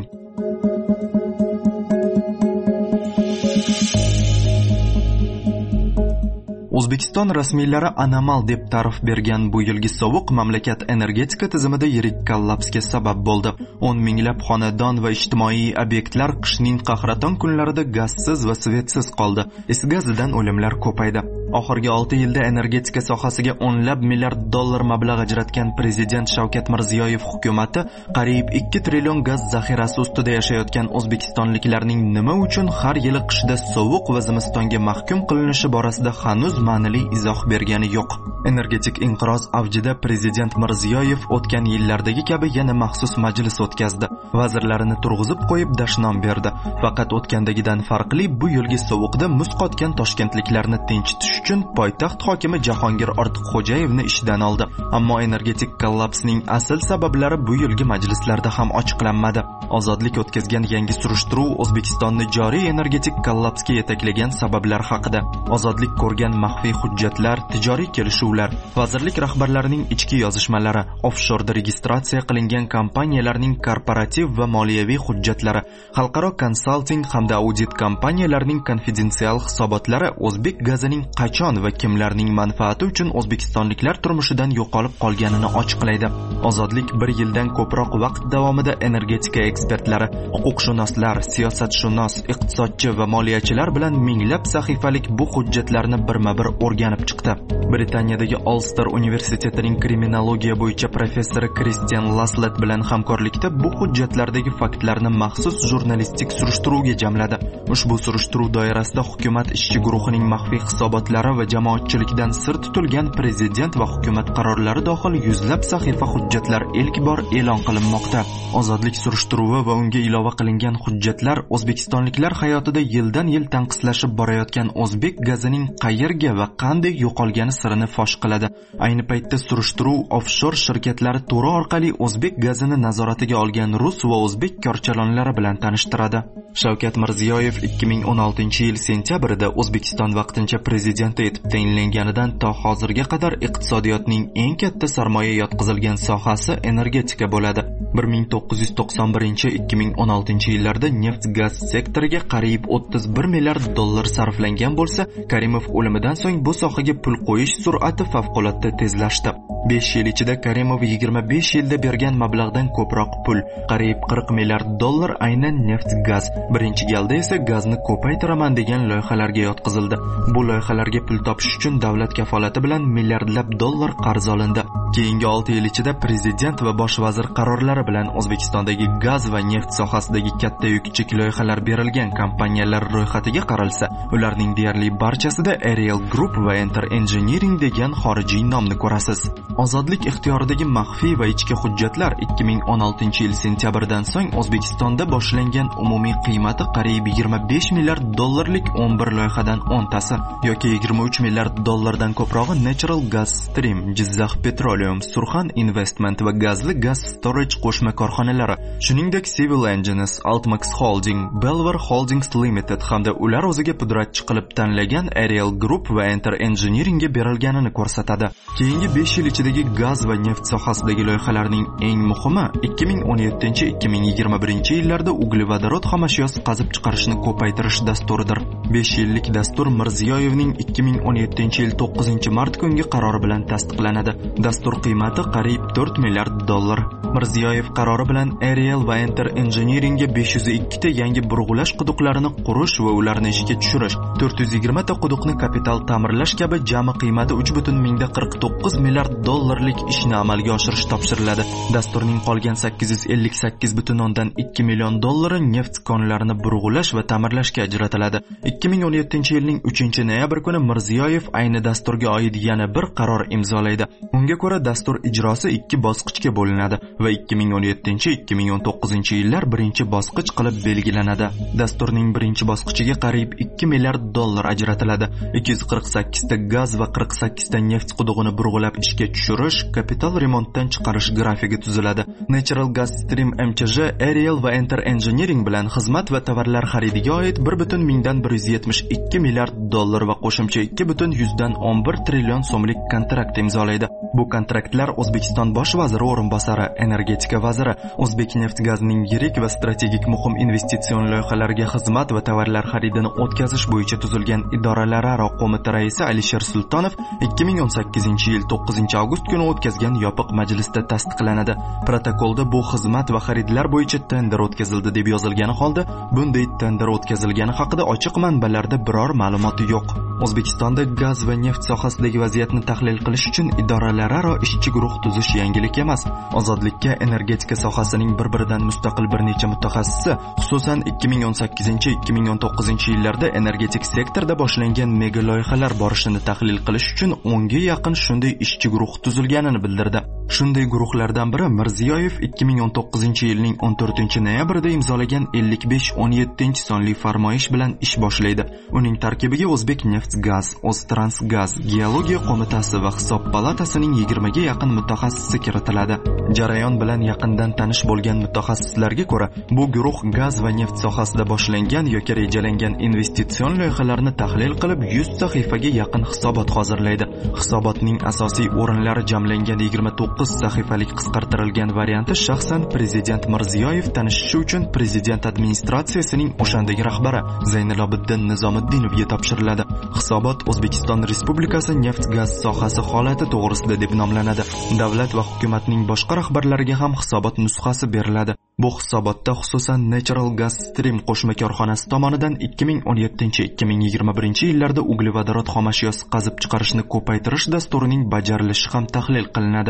O'zbekiston rasmiylari anomal deb ta'rif bergan bu yilgi sovuq mamlakat energetika tizimida yirik kollapsga sabab bo'ldi. o'n minglab xonadon va ijtimoiy obyektlar qishning qahraton kunlarida gazsiz va svetsiz qoldi. Is gazidan o'limlar ko'paydi. Oxirgi olti yilda energetika sohasiga o'nlab milliard dollar mablag' ajratgan prezident Shavkat Mirziyoyev hukumatı qariyb ikki trillion gaz zaxirasi ustida yashayotgan o'zbekistonliklarning nima uchun har yili qishda sovuq va zimistonga mahkum qilinishi borasida hanuz ma'nili izoh bergani yo'q. Energetik inqiroz avjida prezident Mirziyoyev o'tgan yillardagi kabi yana maxsus majlis o'tkazdi. Vazirlarini turg'izib qo'yib dashnom berdi. Faqat o'tgandagidan farqli bu yilgi sovuqda muz qotgan toshkentliklarni tinchitish uchun poytaxt hokimi Jahongir Ortiqxo'jayevni ishdan oldi. Ammo energetik kollapsning asl sabablari bu yilgi majlislarda ham ochiqlanmadi. Ozodlik o'tkazgan yangi surishtiruv O'zbekistonni joriy energetik kollapsga yetaklagan sabablar haqida. Ozodlik ko'rgan maxfiy hujjatlar, tijoriy kelishuvlar, vazirlik rahbarlarining ichki yozishmalari, offshorda registratsiya qilingan kompaniyalarning korporativ va moliyaviy hujjatlari, xalqaro konsalting hamda audit kompaniyalarining konfidensial hisobotlari o'zbek gazining qachon va kimlarning manfaati uchun o'zbekistonliklar turmushidan yo'qolib qolganini ochiqlaydi. Ozodlik bir yildan ko'proq vaqt davomida energetika ekspertlari, huquqshunoslar, siyosatshunos, iqtisodchi va moliyachilar bilan minglab sahifalik bu hujjatlarni birma-bir o'rganib chiqdi. Britaniyadagi Ulster universitetining kriminologiya bo'yicha professori Christian Laslet bilan hamkorlikda bu hujjatlardagi faktlarni maxsus jurnalistik surishtiruvga jamladi. Ushbu surishtiruv doirasida hukumat ishchi guruhining maxfiy hisobotlari huquqlari va jamoatchilikdan sir tutilgan prezident va hukumat qarorlari dohil yuzlab sahifa hujjatlar ilk bor e'lon qilinmoqda. Ozodlik surishtiruvi va unga ilova qilingan hujjatlar O'zbekistonliklar hayotida yildan yil tanqislashib borayotgan o'zbek gazining qayerga va qanday yo'qolgani sirini fosh qiladi. Ayni paytda surishtiruv offshor shirkatlari to'ri orqali o'zbek gazini nazoratiga olgan rus va o'zbek korchalonlari bilan tanishtiradi. Shavkat Mirziyoyev ikki ming o'n oltinchi yil sentyabrida O'zbekiston vaqtincha prezidenti etib tayinlanganidan to hozirga qadar iqtisodiyotning eng katta sarmoya yotqizilgan sohasi energetika bo'ladi. bir ming to'qqiz yuz to'qson birinchi - ikki ming o'n oltinchi yillarda neft-gaz sektoriga qariyb o'ttiz bir milliard dollar sarflangan bo'lsa, Karimov o'limidan so'ng bu sohaga pul qo'yish sur'ati favqulodda tezlashdi. besh yil ichida Karimov yigirma besh yilda bergan mablag'dan ko'proq pul, qariyb qirq milliard dollar aynan neft-gaz, birinchi galda esa gazni ko'paytiraman degan loyihalarga yotqizildi. Bu loyihalarga pul topish uchun davlat kafolati bilan milliardlab dollar qarz olindi. Keyingi olti yil ichida prezident va bosh vazir qarorlari bilan O'zbekistondagi gaz va neft sohasidagi katta yu kichik loyihalar berilgan kompaniyalar ro'yxatiga qaralsa, ularning deyarli barchasida Ariel Group va Enter Engineering degan xorijiy nomni ko'rasiz. Ozodlik ixtiyoridagi maxfiy va ichki hujjatlar ikki ming o'n oltinchi yil sentyabrdan so'ng O'zbekistonda boshlangan umumiy qiymati qariyb yigirma besh milliard dollarlik o'n bir loyihadan o'ntasi yoki yigirma uch milliard dollardan ko'prog'i Natural Gas Stream, Jizzax Petroleum, Surxon Investment va Gazli Gas Storage qo'shma korxonalari, shuningdek Civil Engines, Altmax Holding, Belvar Holdings Limited hamda ular o'ziga pudratchi qilib tanlagan Ariel Group va Enter Engineeringga berilganini ko'rsatadi. Keyingi besh yil ichidagi gaz va neft sohasidagi loyihalarning eng muhimi ikki ming o'n yettinchi - ikki ming yigirma birinchi yillarda uglevodorod xomashyosi qazib chiqarishni ko'paytirish dasturidir. besh yillik dastur Mirziyoyevning ikki ming o'n yettinchi yil to'qqizinchi mart kungi qarori bilan tasdiqlanadi. Dastur qiymati qariyb to'rt milliard dollar. Mirziyoyev qarori bilan Ariel va Enter Engineeringga besh yuz ikki ta yangi burg'ulash quduqlarini qurish va ularni ishga tushirish, to'rt yuz yigirma ta quduqni kapital ta'mirlash kabi jami qiymati uch butun mingda qirq to'qqiz milliard dollarlik ishni amalga oshirish topshiriladi. Dasturning qolgan sakkiz yuz ellik sakkiz butun o'ndan ikki million dollari neft konlarini burg'ulash va ta'mirlashga ajratiladi. ikki ming o'n yettinchi yilning uchinchi noyabr kuni Mirziyoyev ayni dasturga oid yana bir qaror imzolaydi. Unga ko'ra dastur ijrosi ikki bosqichga bo'linadi va ikki ming o'n yettinchi - ikki ming o'n to'qqizinchi yillar birinchi bosqich qilib belgilanadi. Dasturning birinchi bosqichiga qariyb ikki milliard dollar ajratiladi. ikki yuz qirq sakkiz ta gaz va qirq sakkiz ta neft qudug'ini burg'ulab ishga tushirish, kapital remontdan chiqarish grafigi tuziladi. Natural Gas Stream M Ch J, Ariel va Enter Engineering bilan xizmat va tovarlar xaridiga oid bir butun mingdan bir yuz yetmish ikki milliard dollar va qo'shimcha ikki butun yuzdan o'n bir trillion so'mlik kontrakt imzolaydi. Bu kontraktlar O'zbekiston bosh vaziri o'rinbosari, energetika vaziri, O'zbek neft gazining yirik va strategik muhim investitsion loyihalariga xizmat va tovarlar xaridini o'tkazish bo'yicha tuzilgan idoralararo qo'mita raisi Alisher Sultonov ikki ming o'n sakkizinchi yil to'qqizinchi avgust kuni o'tkazgan yopiq majlisda tasdiqlanadi. Protokolda bu xizmat va xaridlar bo'yicha tender o'tkazildi deb yozilgani holda, bunday tender o'tkazilgani haqida ochiq manbalarda biror ma'lumot yo'q. O'zbekistonda gaz va neft sohasidagi vaziyatni tahlil qilish uchun idoralararo ishchi guruh tuzish yangilik emas. Ozodlikka energetika sohasining bir-biridan mustaqil bir necha mutaxassisi, xususan ikki ming o'n sakkizinchi - ikki ming o'n to'qqizinchi yillarda energetik sektorda boshlangan mega loyihalar borishini tahlil qilish uchun o'nga yaqin shunday ishchi guruh tuzilganini bildirdi. Shunday guruhlardan biri Mirziyoyev ikki ming o'n to'qqizinchi yilning o'n to'rtinchi noyabrida imzolagan ellik besh o'n yettinchi sonli farmoyish bilan ish boshlaydi. Uning tarkibiga O'zbek Neft-Gaz, O'ztransgaz, Geologiya qo'mitasi va Hisob palatasining yigirmaga yaqin mutaxassisi kiritiladi. Jarayon bilan yaqindan tanish bo'lgan mutaxassislarga ko'ra, bu guruh gaz va neft sohasida boshlangan yoki rejalangan investitsion loyihalarni tahlil qilib yuz sahifaga yaqin hisobot hozirlaydi. Hisobotning asosiy o'rinlari jamlangan yigirma to'qqiz sahifalik qisqartirilgan varianti shaxsan prezident Mirziyoyev tanishishi uchun prezident administratsiyasining o'shandagi rahbari Zaynilobiddin Nizomiddinovga topshiriladi. Hisobot O'zbekiston Respublikasi neft-gaz sohasi holati to'g'risida deb nomlanadi. Davlat va hukumatning boshqa rahbarlariga ham hisobot nusxasi beriladi. Bu hisobotda xususan Natural Gas Stream qo'shma korxonasi tomonidan ikki ming o'n yettinchi - ikki ming yigirma birinchi yillarda uglevodorod xomashyosi qazib chiqarishni ko'paytirish dasturining bajarilishi ham tahlil qilinadi.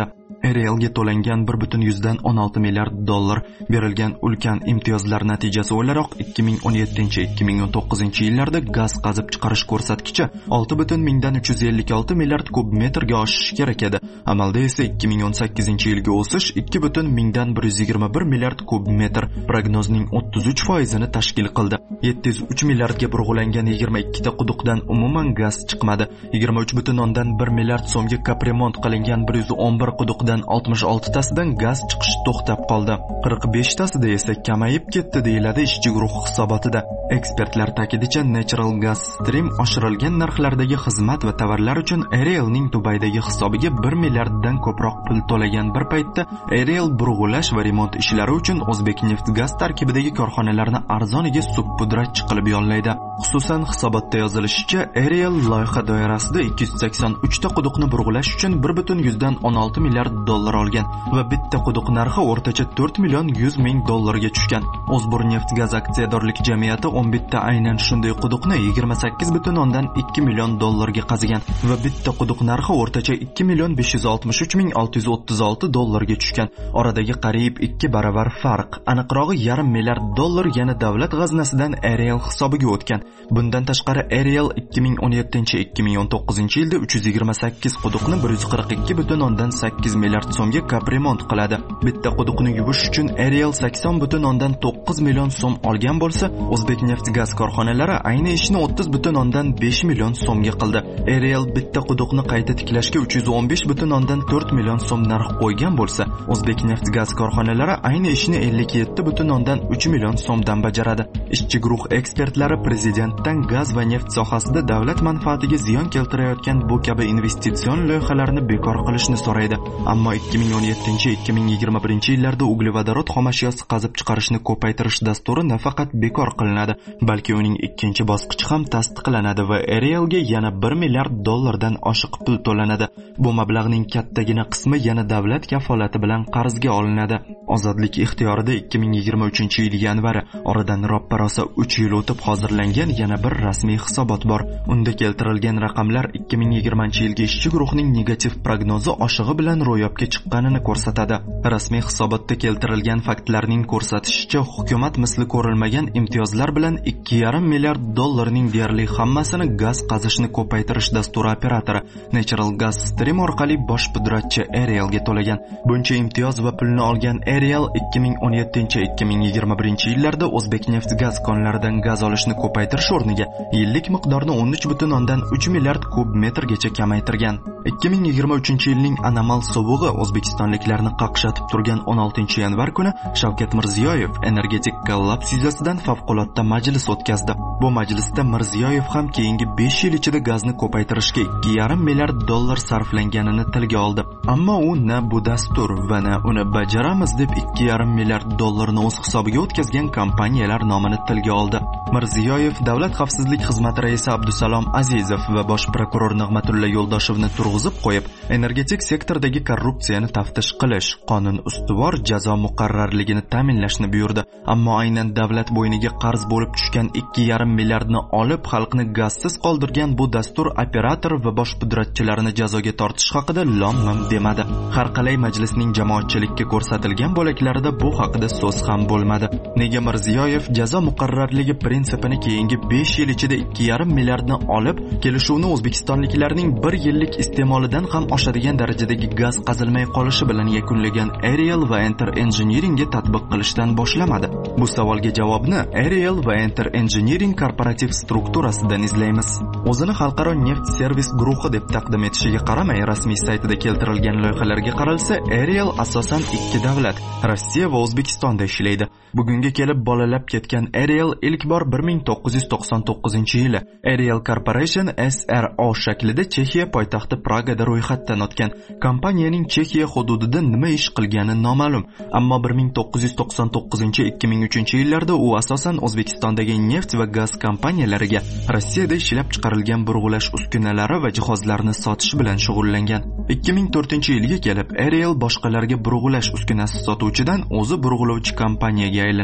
Arielga to'langan bir butun yuzdan o'n olti milliard dollar berilgan ulkan imtiyozlar natijasi o'laroq ikki ming o'n yettinchi ikki ming o'n to'qqizinchi yillarda gaz qazib chiqarish ko'rsatkichi olti butun mingdan uch yuz ellik olti milliard kub metrga oshishi kerak edi. Amalda esa ikki ming o'n sakkizinchi yilga o'sish ikki butun mingdan bir yuz yigirma bir milliard kub metr prognozning o'ttiz uch foizini tashkil qildi. yetti yuz uch milliardga burg'ulangan yigirma ikkita quduqdan umuman gaz chiqmadi. yigirma uch butun o'ndan bir milliard so'mga kapremont qilingan bir yuz o'n bir quduqdan oltmish oltitasidan gaz chiqish to'xtab qoldi. qirq beshtasida esa kamayib ketdi deyiladi ishchi guruh hisobotida. Ekspertlar ta'kidicha Natural Gas Stream oshirilgan narxlardagi xizmat va tovarlar uchun Arielning Dubaydagi hisobiga bir milliarddan ko'proq pul to'lagan bir paytda Ariel burg'ulash va remont ishlari uchun O'zbekneftgaz tarkibidagi korxonalarni arzoniga subpudratchi qilib yollaydi. Xususan hisobotda yozilishicha, Ariel loyiha doirasida ikki yuz sakson uch ta quduqni burg'ulash uchun bir butun yuzdan o'n olti milliard dollar olgan va bitta quduq narxi o'rtacha to'rt million yuz ming dollarga tushgan. O'zbekneftgaz aksiyadorlik jamiyati o'n bitta aynan shunday quduqni yigirma sakkiz butun o'ndan ikki million dollarga qazigan va bitta quduq narxi o'rtacha ikki million besh yuz oltmish uch ming olti yuz o'ttiz olti dollarga tushgan. Oradagi qariyb ikki baravar farq, aniqrog'i yarim milliard dollar yana davlat g'aznasidan Ariel hisobiga o'tgan. Bundan tashqari Ariel ikki ming o'n yettinchi ikki ming o'n to'qqizinchi yilda uch yuz yigirma sakkiz quduqni bir yuz qirq ikki butun o'ndan sakkiz milliard so'mga kapremont qiladi. Bitta quduqni yuvish uchun Ariel sakson butun o'ndan to'qqiz million so'm olgan bo'lsa, O'zbekneftgaz korxonalari ayni ishni o'ttiz butun o'ndan besh million so'mga qildi. Ariel bitta quduqni qayta tiklashga uch yuz o'n besh butun o'ndan to'rt million so'm narx qo'ygan bo'lsa, O'zbekneftgaz korxonalari ayni ishni ellik yetti butun o'ndan uch million so'mdan bajaradi. Ishchi guruh ekspertlari prezidentdan gaz va neft sohasida davlat manfaatiga ziyon keltirayotgan bu kabi investitsion loyihalarni bekor qilishni so'raydi. Ammo ikki ming o'n yettinchi ikki ming yigirma birinchi yillarda uglevodorod xomashyosi qazib chiqarishni ko'paytirish dasturi nafaqat bekor qilinadi, balki uning ikkinchi bosqichi ham tasdiqlanadi va Arielga yana bir milliard dollardan oshiq pul to'lanadi. Bu mablag'ning kattagina qismi yana davlat kafolati bilan qarzga olinadi. Ozodlik ixtiyorida ikki ming yigirma uchinchi yil yanvari, oradan roppa-rosa uch yil o'tib hozirlangan yana bir rasmiy hisobot bor. Unda keltirilgan raqamlar ikki ming yigirmanchi yilga ishchi guruhning negativ prognozi oshig'i bilan ro'yobga chiqqanini ko'rsatadi. Rasmiy hisobotda keltirilgan faktlarning ko'rsatishicha, hukumat misli ko'rilmagan imtiyozlar bilan ikki yarim milliard dollarning deyarli hammasini gaz qazishni ko'paytirish dasturi operatori Natural Gas Stream orqali bosh pudratchi Arielga to'lagan. Buncha imtiyoz va pulni olgan Ariel ikki ming o'n yettinchi ikki ming yigirma birinchi yillarda O'zbekneftgaz konlaridan gaz olishni ko'paytirish o'rniga yillik miqdorni o'n uch butun o'ndan uch milliard kub metrgacha kamaytirgan. ikki ming yigirma uchinchi yilning anomal sovug'i O'zbekistonliklarni qaqshatib turgan o'n oltinchi yanvar kuni Shavkat Mirziyoyev energetik kollaps yuzasidan favqulodda majlis o'tkazdi. Bu majlisda Mirziyoyev ham keyingi besh yil ichida gazni ko'paytirishga ikki yarim milliard dollar sarflanganini tilga oldi. Ammo u na bu dastur va na uni bajaramiz deb ikki yarim milliard dollarni o'z hisobiga o'tkazgan kompaniyalar nomini tilga oldi. Mirziyoyev Davlat xavfsizlik xizmati raisi Abdusalom Azizov va bosh prokuror Nig'matulla Yo'ldoshevni turg'izib qo'yib, energetik sektordagi korrupsiyani taftish qilish, qonun ustuvor jazo muqarrarligini ta'minlashni buyurdi. Ammo aynan davlat bo'yniga qarz bo'lib tushgan ikki yarim milliardni olib xalqni gazsiz qoldirgan bu dastur operator va bosh pudratchilarini jazoga tortish haqida lom-mim demadi. Har qalay majlisning jamoatchilikka ko'rsatilgan bo'laklarida bu haqida so'z ham bo'lmadi. Nega Mirziyoyev jazo muqarrarligi prinsipini keyingi besh yil ichida ikki yarim milliardni olib, kelishuvni O'zbekistonliklarning bir yillik iste'molidan ham oshadigan darajadagi gaz qazilmay qolishi bilan yakunlagan Ariel va Enter Engineeringga tatbiq qilishdan boshlamadi? Bu savolga javobni Ariel va Enter Engineering korporativ strukturasidan izlaymiz. O'zini xalqaro neft servis guruhi deb taqdim etishiga qaramay, rasmiy saytida keltirilgan loyihalarga qaralsa, Ariel asosan ikki davlat, Rossiya va O'zbekistonda ishlaydi. Bugunga kelib bolalab ketgan Ariel ilk bor bir ming to'qqiz yuz to'qson to'qqizinchi yili Ariel Corporation S R O shaklida Chexiya poytaxti Pragada ro'yxatdan o'tgan. Kompaniyaning Chexiya hududida nima ish qilgani noma'lum, ammo bir ming to'qqiz yuz to'qson to'qqizinchi ikki ming uchinchi yillarda u asosan O'zbekistondagi neft va gaz kompaniyalariga Rossiyada ishlab chiqarilgan burg'ulash uskunalari va jihozlarini sotish bilan shug'ullangan. ikki ming to'rtinchi yilga kelib Ariel boshqalarga burg'ulash uskunasi sotuvchidan o'zi burg'ulovchi kompaniyaga aylanadi.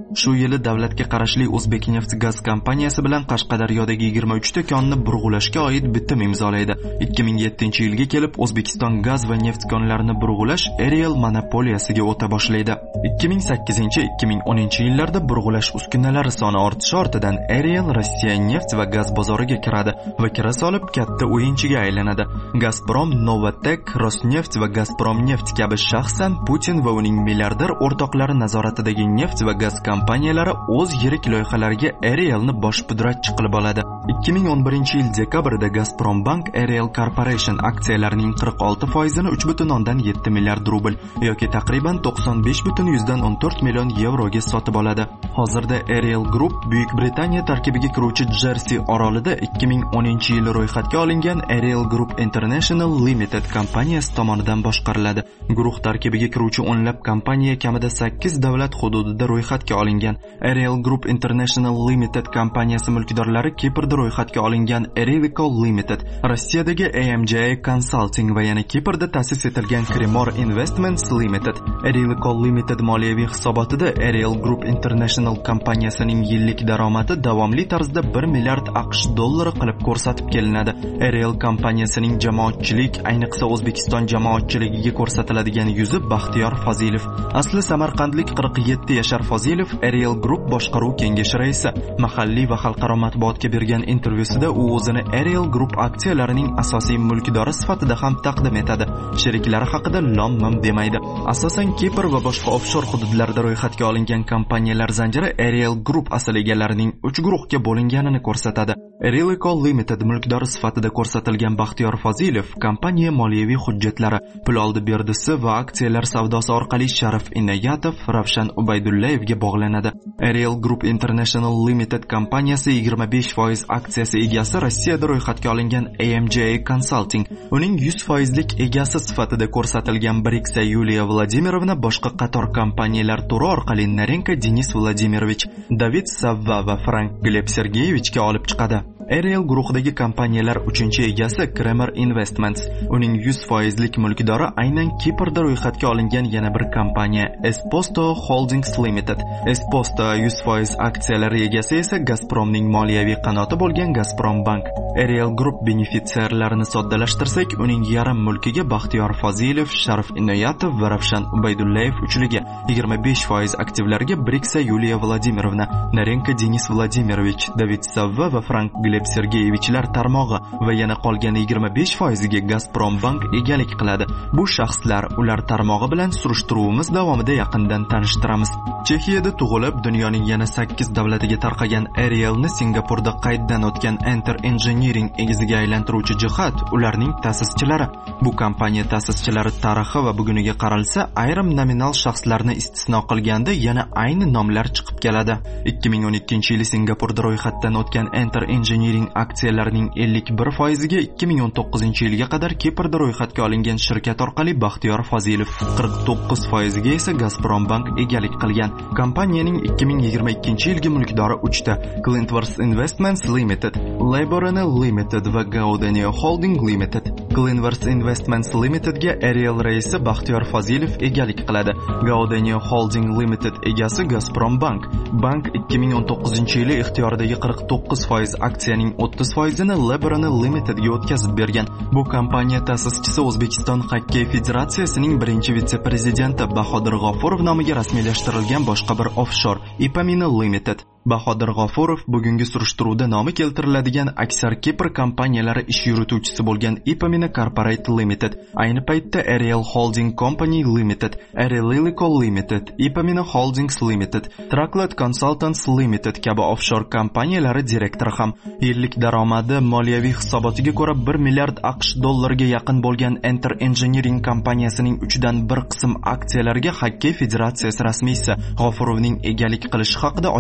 Shu yili davlatga qarashli O'zbekneft gaz kompaniyasi bilan Qashqadaryodagi yigirma uch ta konni burg'ulashga oid bitim imzolaydi. ikki ming yettinchi yilga kelib O'zbekiston gaz va neft konlarini burg'ulash Ariel monopoliyasiga o'ta boshlaydi. ikki ming sakkizinchi ikki ming o'ninchi yillarda burg'ulash uskunalari soni ortishi ortidan Ariel Rossiya neft va gaz bozoriga kiradi va kira solib katta o'yinchiga aylanadi. Gazprom, Novatek, Rosneft va Gazprom neft kabi shaxsan Putin va uning milliarder o'rtoqlari nazoratidagi neft va gaz kompaniyalari o'z yirik loyihalariga Arielni bosh pudratchi qilib oladi. ikki ming o'n birinchi yil dekabrida Gazprom Bank Ariel Corporation aksiyalarining qirq olti foizini uch butun o'ndan yetti milliard rubl yoki taqriban to'qson besh butun yuzdan o'n to'rt million yevroga sotib oladi. Hozirda Ariel Group Buyuk Britaniya tarkibiga kiruvchi Jersey orolida ikki ming o'ninchi yil ro'yxatga olingan Ariel Group International Limited kompaniyasi tomonidan boshqariladi. Guruh tarkibiga kiruvchi o'nlab kompaniya kamida sakkiz davlat hududida ro'yxatga olingan. Ariel Group International Limited kompaniyasi mulkdorlari Kiprda ro'yxatga olingan Arelico Limited, Rossiyadagi A M J A Consulting va yana Kiprda ta'sis etilgan Cremor Investments Limited. Arelico Limited moliyaviy hisobotida Ariel Group International kompaniyasining yillik daromadi davomli tarzda bir milliard AQSh dollari qilib ko'rsatib kelinadi. Ariel kompaniyasining jamoatchilik, ayniqsa O'zbekiston jamoatchiligiga ko'rsatiladigan yuzi Baxtiyor Fozilov. Asli samarqandlik qirq yetti yashar Fozilov Ariel Group boshqaruv kengashi raisi. Mahalliy va xalqaro matbuotga bergan intervyusida u o'zini Ariel Group aksiyalarining asosiy mulkdori sifatida ham taqdim etadi. Sheriklari haqida lom-mim demaydi. Asosan Kipr va boshqa offshor hududlarda ro'yxatga olingan kompaniyalar zanjiri Ariel Group asl egalarining uch guruhga bo'linganini ko'rsatadi. Arelico Limited mulkdori sifatida ko'rsatilgan Baxtiyor Fozilov kompaniya moliyaviy hujjatlari, pul oldi berdisi va aksiyalar savdosi orqali Sharif Inoyatov, Ravshan Ubaydullayevga bog'lanadi. Ariel Group International Limited kompaniyasi yigirma besh foiz aksiyasi egasi Rossiyada ro'yxatga olingan A M J A Consulting, uning yuz foizlik egasi sifatida ko'rsatilgan Briksa Yuliya Vladimirovna boshqa qator kompaniyalar turi orqali Narenko Denis Vladimirovich, David Savva va Frank Gleb Sergeyevichga olib chiqadi. Ariel guruhidagi kompaniyalar uchinchi egasi Cremor Investments, uning yuz foizlik mulkdori aynan Kiprda ro'yxatga olingan yana bir kompaniya Esposto Holdings Limited. Esposto yuz foiz aksiyalari egasi esa Gazpromning moliyaviy qanoti bo'lgan Gazprom Bank. Ariel Group benefitsiarlarini soddalashtirsak, uning yarim mulkiga Baxtiyor Fozilov, Sharif Inoyatov va Ravshan Ubaydullayev uchligiga, yigirma besh foiz aktivlariga Briksa Yuliya Vladimirovna, Narenko Denis Vladimirovich, David Savva va Frank Gleb Sergeyevichlar tarmog'i va yana qolgan yigirma besh foiziga Gazprom Bank egalik qiladi. Bu shaxslar ular tarmog'i bilan surishtiruvimiz davomida yaqindan tanishtiramiz. Chexiyada tug'ilib, dunyoning yana sakkiz davlatiga tarqagan Arielni Singapurda qayddan o'tgan Enter Engineering egiziga aylantiruvchi jihat ularning ta'sischilari. Bu kompaniya ta'sischilari tarixi va buguniga qaralsa, ayrim nominal shaxslarni istisno qilganda yana ayni nomlar chiqib keladi. ikki ming o'n ikkinchi yili Singapurda ro'yxatdan o'tgan Enter Engineering aksiyalarining ellik bir foiziga ikki ming o'n to'qqizinchi yilga qadar Kiprda ro'yxatga olingan shirkat orqali Baxtiyor Fozilov, qirq to'qqiz foiziga esa Gazprom Bank egalik qilgan. Kompaniyaning ikki ming yigirma ikkinchi yilgi mulkdori uchta: Clintworth Investments Limited, Laborane Limited va Gaudenio Holding Limited. Clintworth Investments Limitedga Ariel raisi Baxtiyor Fozilov egalik qiladi. Gaudenio Holding Limited egasi Gazprom Bank. Bank ikki ming o'n to'qqizinchi yili ixtiyoridagi qirq to'qqiz foiz aksiyaning o'ttiz foizini Laborane Limitedga o'tkazib bergan. Bu kompaniya ta'sischisi O'zbekiston Xokkey Federatsiyasining birinchi vitse-prezidenti Bahodir G'ofurov nomiga rasmiylashtirilgan boshqa bir offshor Ipamina Limited. Bahodir G'ofurov bugungi surishtiruvda nomi keltiriladigan aksar Kipr kompaniyalari ish yurituvchisi bo'lgan Ipamina Corporate Limited, ayni paytda Ariel Holding Company Limited, Arelico Limited, Ipamina Holdings Limited, Trucklet Consultants Limited kabi offshor kompaniyalari direktori ham. Yillik daromadi moliyaviy hisobotiga ko'ra bir milliard AQSh dollariga yaqin bo'lgan Enter Engineering kompaniyasining uchdan bir qism aksiyalariga Xokkey Federatsiyasi rasmiysi G'ofurovning egalik qilishi haqida ochiq manba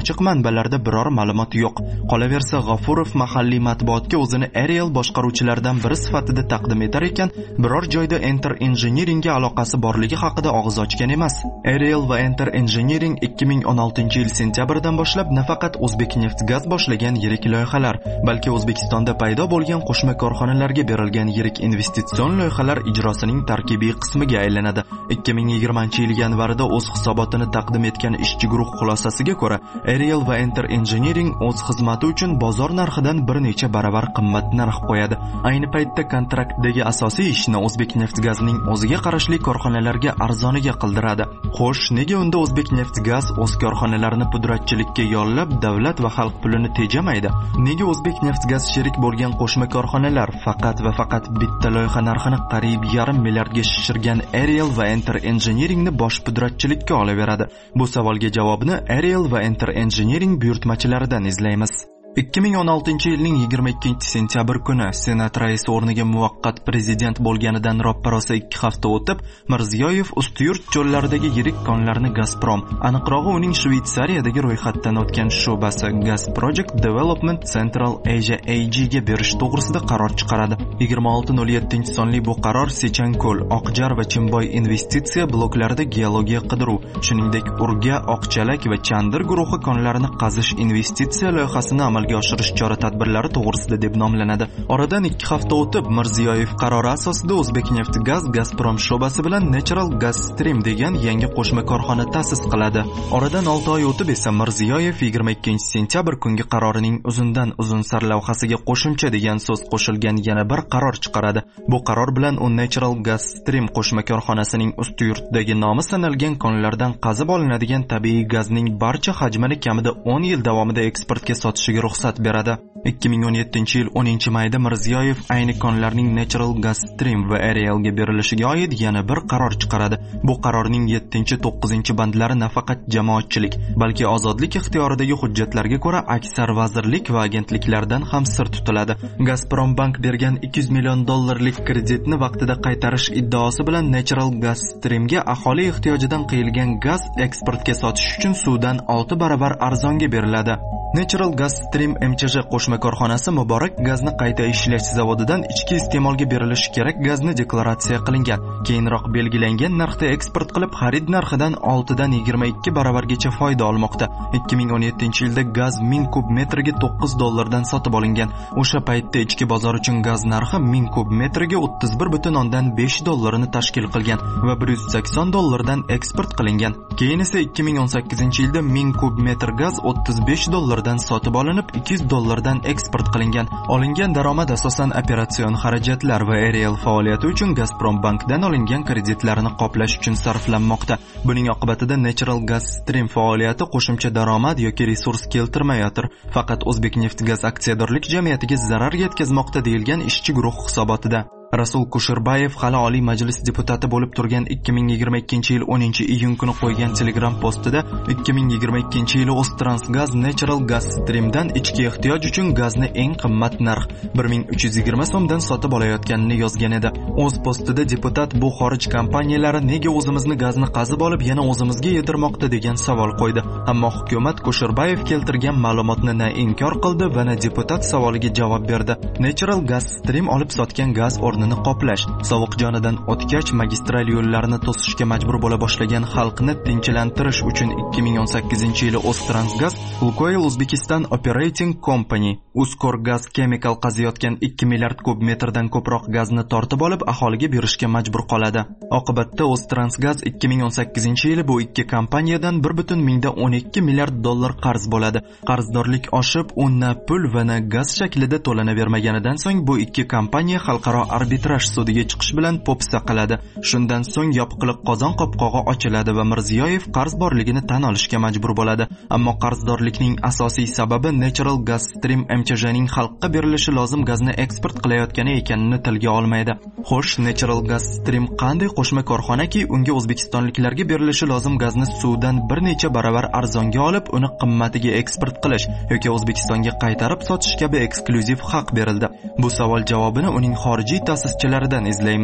manbalarda biror ma'lumot yo'q. Qolaversa, G'afurov mahalliy matbuotga o'zini Ariel boshqaruvchilaridan biri sifatida taqdim etar ekan, biror joyda Enter Engineeringga aloqasi borligi haqida og'iz ochgan emas. Ariel va Enter Engineering ikki ming o'n oltinchi yil sentyabrdan boshlab nafaqat O'zbekneftgaz boshlagan yirik loyihalar, balki O'zbekistonda paydo bo'lgan qo'shma korxonalarga berilgan yirik investitsion loyihalar ijrosining tarkibiy qismiga aylanadi. ikki ming yigirmanchi yil yanvarida o'z hisobotini taqdim etgan ishchi guruh xulosasiga ko'ra, Ariel va Enter Engineering o'z xizmati uchun bozor narxidan bir necha baravar qimmat narx qo'yadi. Ayni paytda kontraktdagi asosiy ishni O'zbekneftgazning o'ziga qarashli korxonalarga arzoniga qildiradi. Xo'sh, nega unda O'zbekneftgaz o'z korxonalarini pudratchilikka yollab, davlat va xalq pulini tejamaydi? Nega O'zbekneftgaz sherik bo'lgan qo'shma korxonalar faqat va faqat bitta loyiha narxini qariyb yarim milliardga shishirgan Ariel va Enter Engineeringni bosh pudratchilikka olaveradi? Bu savolga javobni Ariel va Enter Engineering buyurtmachilaridan izlaymiz. ikki ming o'n oltinchi yilning yigirma ikkinchi sentyabr kuni Senat raisi o'rniga muvaqqat prezident bo'lganidan roppa-rosa ikki hafta o'tib, Mirziyoyev Ustiyurt cho'llaridagi yirik konlarni Gazprom, aniqrog'i uning Shveysariyadagi ro'yxatdan o'tgan sho'basi Gas Project Development Central Asia A G ga berish to'g'risida qaror chiqaradi. yigirma olti nol yetti sonli bu qaror Sechanko'l, Oqjar va Chimboy investitsiya bloklarida geologiya qidiruv, shuningdek Urga, Oqchalak va Chandir guruhi konlarini qazish investitsiya loyihasini amalga oshirish chora-tadbirlari to'g'risida deb nomlanadi. Oradan ikki hafta o'tib, Mirziyoyev qarori asosida O'zbekneftgaz Gazprom sho'basi bilan Natural Gas Stream degan yangi qo'shma korxona ta'sis qiladi. Oradan olti oy o'tib esa Mirziyoyev yigirma ikkinchi sentyabr kungi qarorining uzundan uzun sarlavhasiga qo'shimcha degan so'z qo'shilgan yana bir qaror chiqaradi. Bu qaror bilan u Natural Gas Stream qo'shma korxonasining Ustiyurtdagi nomi sanalgan konlardan qazib olinadigan tabiiy gazning barcha hajmini kamida o'n yil davomida eksportga sotishiga ruxsat beradi. ikki ming o'n yettinchi yil o'ninchi mayda Mirziyoyev ayni konlarning Natural Gas Stream va Arielga berilishiga oid yana bir qaror chiqaradi. Bu qarorning yettinchi to'qqizinchi bandlari nafaqat jamoatchilik, balki ozodlik ixtiyoridagi hujjatlarga ko'ra aksar vazirlik va agentliklardan ham sir tutiladi. Gazprom bank bergan ikki yuz million dollarlik kreditni vaqtida qaytarish iddaosi bilan Natural Gas Streamga aholi ehtiyojidan qiyilgan gaz eksportga sotish uchun suvdan olti baravar arzonga beriladi. Natural Gas Stream M Ch J qo'shma korxonasi Muborak gazni qayta ishlash zavodidan ichki iste'molga berilishi kerak gazni deklaratsiya qilingan. Keyinroq belgilangan narxda eksport qilib, xarid narxidan oltidan yigirma ikki baravargacha foyda olmoqda. ikki ming o'n yettinchi yilda gaz ming kub metriga to'qqiz dollardan sotib olingan. O'sha paytda ichki bozor uchun gaz narxi ming kub metriga o'ttiz bir butun o'ndan besh dollarini tashkil qilgan va bir yuz sakson dollardan eksport qilingan. Keyin esa ikki ming o'n sakkizinchi yilda ming kub metr gaz o'ttiz besh dollar dan sotib olinib, ikki yuz dollardan eksport qilingan. Olingan daromad asosan operatsion xarajatlar va Ariel faoliyati uchun Gazprom bankdan olingan kreditlarni qoplash uchun sarflanmoqda. Buning oqibatida Natural Gas Stream faoliyati qo'shimcha daromad yoki resurs keltirmayotir. Faqat O'zbekneftgaz aksiyadorlik jamiyatiga zarar yetkazmoqda deyilgan ishchi guruh hisobotida. Rasul Kusherbayev hali Oliy Majlis deputati bo'lib turgan ikki ming yigirma ikkinchi yil o'ninchi iyun kuni qo'ygan Telegram postida ikki ming yigirma ikkinchi yili O'ztransgaz Natural Gas Streamdan ichki ehtiyoj uchun gazni eng qimmat narx bir ming uch yuz yigirma so'mdan sotib olayotganini yozgan edi. O'z postida deputat bu xorij kompaniyalari nega o'zimizni gazni qazib olib yana o'zimizga yedirmoqda degan savol qo'ydi. Ammo hukumat Kusherbayev keltirgan ma'lumotni na inkor qildi va na deputat savoliga javob berdi. Natural Gas Stream olib sotgan gaz o'rnini qoplash, sovuq jonidan o'tkach magistral yo'llarni to'sishga majbur bo'la boshlagan xalqni tinchlantirish uchun ikki ming o'n sakkizinchi yili O'ztransgaz Lukoil Uzbekistan Operating Company Uzkor Gaz Chemical qaziyotgan ikki milliard kub metrdan ko'proq gazni tortib olib aholiga berishga majbur qoladi. Oqibatda O'ztransgaz ikki ming o'n sakkizinchi yili bu ikki kompaniyadan bir butun mingda o'n ikki milliard dollar qarz bo'ladi. Qarzdorlik oshib, unna pul va na gaz shaklida to'lanavermaganidan so'ng bu ikki kompaniya xalqaro arbitraj sudiga chiqish bilan po'pisa qiladi. Shundan so'ng yopiqliq qozon qopqog'i ochiladi va Mirziyoyev qarz borligini tan olishga majbur bo'ladi. Ammo qarzdorlikning asosiy sababi Natural Gas Stream M Ch J'ning xalqqa berilishi lozim gazni eksport qilayotgani ekanini tilga olmaydi. Xo'sh, Natural Gas Stream qanday qo'shma korxonaki unga o'zbekistonliklarga berilishi lozim gazni suvdan bir necha baravar arzonga olib, uni qimmatiga eksport qilish yoki O'zbekistonga qaytarib sotish kabi eksklyuziv haq berildi? Bu savol javobini uning xorijiy ta'sischilaridan izlaymiz.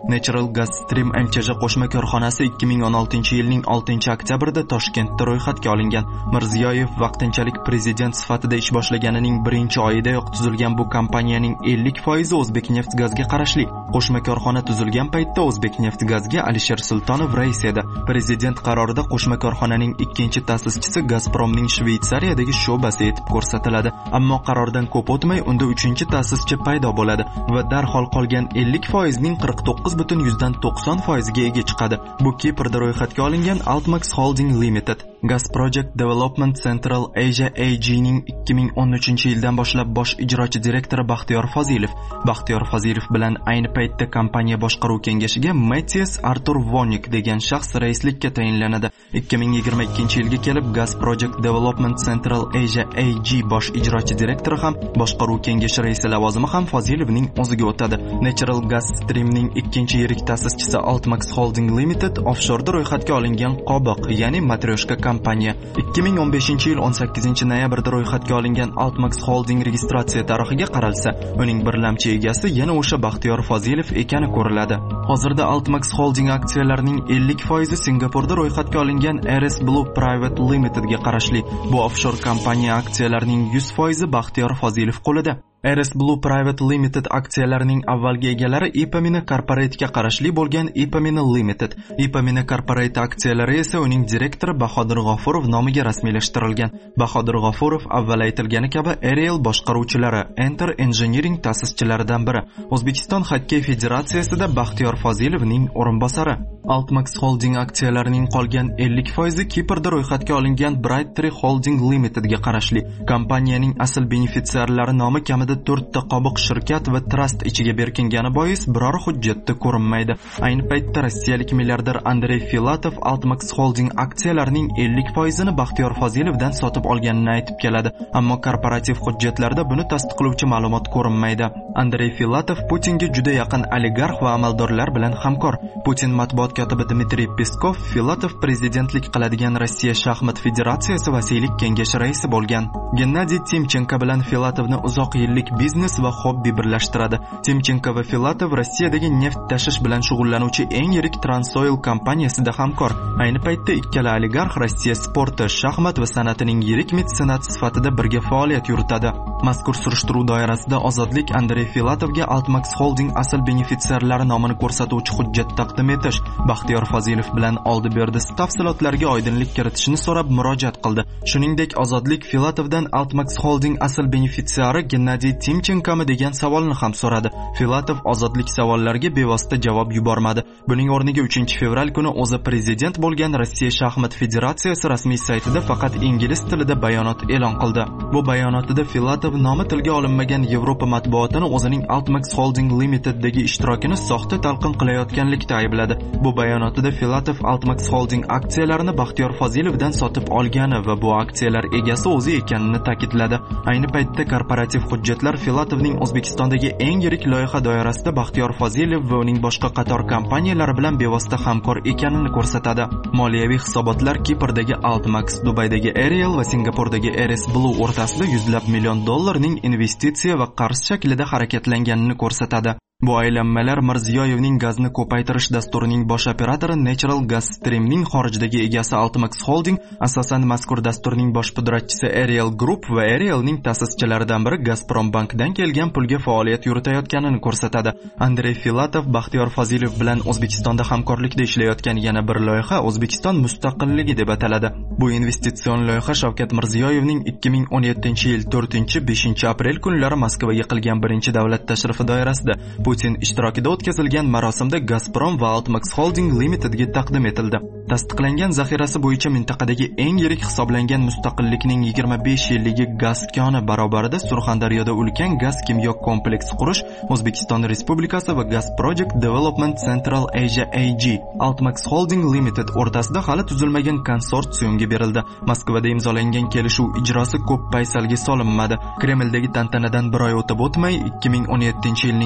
Natural Gas Stream M Ch J qo'shma korxonasi ikki ming o'n oltinchi yilning oltinchi oktyabrida Toshkentda ro'yxatga olingan. Mirziyoyev vaqtinchalik prezident sifatida ish boshlaganining birinchi oyidayoq tuzilgan bu kompaniyaning ellik foizi O'zbekneftgazga qarashli. Qo'shma korxona tuzilgan paytda O'zbekneftgazga Alisher Sultonov rais edi. Prezident qarorida qo'shma korxonaning ikkinchi ta'sischisi Gazpromning Shveysariyadagi sho'basi etib ko'rsatiladi. Ammo qarordan ko'p o'tmay unda uchinchi ta'sischi paydo bo'ladi va darhol qolgan ellik foizning qirq to'qqiz butun yuzdan to'qson foiziga ega chiqadi. Bu Kiprda ro'yxatga olingan Altmax Holding Limited. Gas Project Development Central Asia A G ning ikki ming o'n uchinchi yildan boshlab bosh ijrochi direktori Baxtiyor Fozilov. Baxtiyor Fozilov bilan ayni paytda kompaniya boshqaruv kengashiga Matthias Artur Vonik degan shaxs raislikka tayinlanadi. ikki ming yigirma ikkinchi yilga kelib Gas Project Development Central Asia A G bosh ijrochi direktori ham boshqaruv kengashi raisi lavozimi ham Fozilovning o'ziga o'tadi. Natural Gas Streamning ikkinchi yirik ta'sischisi Altmax Holding Limited offshorda ro'yxatga olingan qobiq, ya'ni matryoshka kompaniya. ikki ming o'n beshinchi yil o'n sakkizinchi noyabrda ro'yxatga olingan Altmax Holding registratsiya tarixiga qaralsa, uning birlamchi egasi yana o'sha Baxtiyor Fozilov ekani ko'riladi. Hozirda Altmax Holding aksiyalarining ellik foizi Singapurda ro'yxatga olingan R S Blue Private Limitedga qarashli. Bu offshore kompaniya aksiyalarining yuz foizi Baxtiyor Fozilov qo'lida. R S Blue Private Limited aksiyalarining avvalgi egalari Ipamina Corporate'ga qarashli bo'lgan Ipamina Limited. Ipamina Corporate aksiyalari esa uning direktori Bahodir G'ofurov nomiga rasmiylashtirilgan. Bahodir G'ofurov avval aytilgani kabi Ariel boshqaruvchilari, Enter Engineering ta'sischilaridan biri. O'zbekiston Xokkey Federatsiyasida Baxtiyor Fozilovning o'rinbosari. Altmax Holding aksiyalarining qolgan ellik foizi Kiprda ro'yxatga olingan Brightree Holding Limitedga qarashli. Kompaniyaning asl benefitsiarlari nomi kamida to'rtta qobiq shirkat va trust ichiga berkingani bois biror hujjatda ko'rinmaydi. Ayni paytda rossiyalik milliarder Andrey Filatov Altmax Holding aksiyalarining ellik foizini Baxtiyor Fozilovdan sotib olganini aytib keladi, ammo korporativ hujjatlarda buni tasdiqlovchi ma'lumot ko'rinmaydi. Andrey Filatov Putinga juda yaqin oligarx va amaldorlar bilan hamkor. Putin matbuot kotibi Dmitriy Peskov Filatov prezidentlik qiladigan Rossiya shaxmat federatsiyasi vasiylik kengashi raisi bo'lgan. Gennadiy Timchenko bilan Filatovni uzoq yillik biznes va hobbi birlashtiradi. Timchenko va Filatov Rossiyadagi neft tashish bilan shug'ullanuvchi eng yirik Transoil kompaniyasida hamkor. Ayni paytda ikkala oligarx Rossiya sporti, shaxmat va san'atining yirik metsenati sifatida birga faoliyat yuritadi. Mazkur surishtiruv doirasida Ozodlik Andrey Filatovga Altmax Holding asl benefitsiarlari nomini ko'rsatuvchi hujjat taqdim etish, Baxtiyor Fozilov bilan oldi berdi tafsilotlarga oydinlik kiritishni so'rab murojaat qildi. Shuningdek, Ozodlik Filatovdan Altmax Holding asl benefitsiari Gennadiy Timchenkomi degan savolni ham so'radi. Filatov Ozodlik savollariga bevosita javob yubormadi. Buning o'rniga uchinchi fevral kuni o'zi prezident bo'lgan Rossiya shaxmat federatsiyasi rasmiy saytida faqat ingliz tilida bayonot e'lon qildi. Bu bayonotida Filatov nomi tilga olinmagan Yevropa matbuotini o'zining Altmax Holding Limited'dagi ishtirokini soxta talqin qilayotganlikda aybladi. Bu bayonotida Filatov Altmax Holding aksiyalarini Baxtiyor Fozilovdan sotib olgani va bu aksiyalar egasi o'zi ekanini ta'kidladi. Ayni paytda korporativ hujjatlar Filatovning O'zbekistondagi eng yirik loyiha doirasida Baxtiyor Fozilov va uning boshqa qator kompaniyalari bilan bevosita hamkor ekanini ko'rsatadi. Moliyaviy hisobotlar Kiprdagi Altmax, Dubaydagi Ariel va Singapurdagi R S Blue o'rtasida yuzlab million dollarning investitsiya va qarz shaklida harakatlanganini ko'rsatadi. Bu aylanmalar Mirziyoyevning gazni ko'paytirish dasturining bosh operatori Natural Gas Streamning xorijdagi egasi Altmax Holding, asosan mazkur dasturning bosh pudratchisi Ariel Group va Arielning ta'sischilaridan biri Gazprom bankdan kelgan pulga faoliyat yuritayotganini ko'rsatadi. Andrey Filatov Baxtiyor Fozilov bilan O'zbekistonda hamkorlikda ishlayotgan yana bir loyiha O'zbekiston mustaqilligi deb ataladi. Bu investitsion loyiha Shavkat Mirziyoyevning ikki ming o'n yettinchi yil to'rtinchi beshinchi aprel kunlari Moskvaga qilgan birinchi davlat tashrifi doirasida Putin ishtirokida o'tkazilgan marosimda Gazprom va Altmax Holding Limited'ga taqdim etildi. Tasdiqlangan zaxirasi bo'yicha mintaqadagi eng yirik hisoblangan mustaqillikning yigirma besh yilligi gaz koni barobarida Surxondaryoda ulkan gaz kimyo kompleksi qurish O'zbekiston Respublikasi va Gas Project Development Central Asia A G Altmax Holding Limited o'rtasida hali tuzilmagan konsorsiumga berildi. Moskvada imzolangan kelishuv ijrosi ko'p paysalga solinmadi. Kremldagi tantanadan bir oy o'tib o'tmay ikki ming o'n yettinchi yilning uchinchi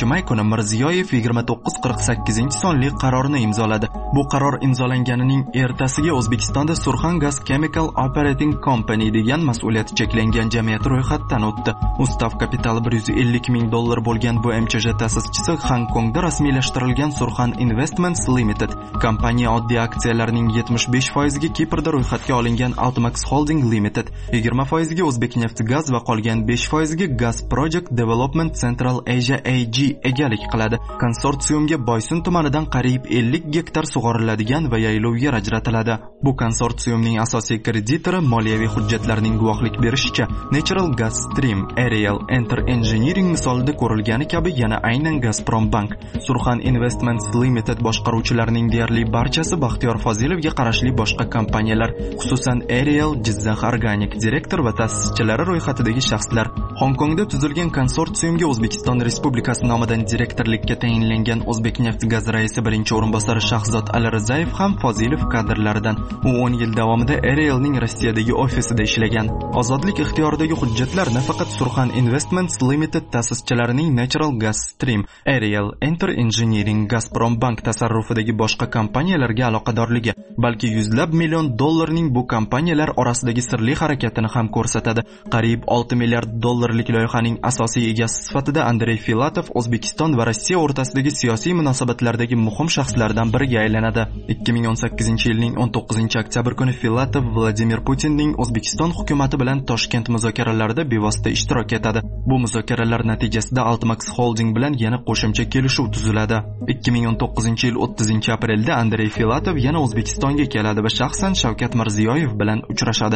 may kuni Mirziyoyev yigirma to'qqiz qirq sakkizinchi sonli qarorini imzoladi. Bu qaror imzolanganining ertasiga O'zbekistonda Surxon Gas Chemical Operating Company degan mas'uliyati cheklangan jamiyat ro'yxatdan o'tdi. Ustav kapitali bir yuz ellik ming dollar bo'lgan bu M Ch J ta'sischisi Hongkongda rasmiylashtirilgan Surxon Investments Limited kompaniya oddiy aksiyalarining yetmish besh foiziga Kiprda ro'yxatga olingan Altmax Holding Limited, yigirma foiziga O'zbekneftgaz va qolgan besh foiziga Gas Project Development Central Asia A G egalik qiladi. Konsorsiumga Boysun tumanidan qariyb ellik gektar sug'oriladigan va yaylov yer ajratiladi. Bu konsorsiumning asosiy kreditori moliyaviy hujjatlarning guvohlik berishicha Natural Gas Stream, Aerial Enter Engineering misolida ko'rilgani kabi yana aynan Gazprom Bank. Surxon Investments Limited boshqaruvchilarining deyarli barchasi Baxtiyor Fozilovga qarashli boshqa kompaniyalar, xususan Aerial, Jizzax Organic direktor va ta'sischilari ro'yxatidagi shaxslar. Hongkongda tuzilgan konsorsiumga O'zbekiston Respublikasi nomidan direktorlikka tayinlangan O'zbekneftgaz raisi birinchi o'rinbosari Shahzod Alirizayev ham Fozilov kadrlaridan. U o'n yil davomida Aerialning Rossiyadagi ofisida ishlagan. Ozodlik ixtiyoridagi hujjatlar nafaqat Surxon Investments Limited ta'sischilarining Natural Gas Stream, Aerial Enter Engineering, Gazprom Bank tasarrufidagi boshqa kompaniyalarga aloqadorligi, balki yuzlab million dollarning bu kompaniyalar orasidagi sirli harakatini ham ko'rsatadi. Qariyb olti milliard dollarlik loyihaning asosiy egasi sifatida Andrey Filatov O'zbekiston va Rossiya o'rtasidagi siyosiy munosabatlardagi muhim shaxslardan biriga aylanadi. ikki ming o'n sakkizinchi yilning o'n to'qqizinchi oktyabr kuni Filatov Vladimir Putinning O'zbekiston hukumatı bilan Toshkent muzokaralarida bevosita ishtirok etadi. Bu muzokaralar natijasida Altmax Holding bilan yana qo'shimcha kelishuv tuziladi. ikki ming o'n to'qqizinchi yil o'ttizinchi aprelda Andrey Filatov yana O'zbekistonga keladi va shaxsan Shavkat Mirziyoyev bilan uchrashadi.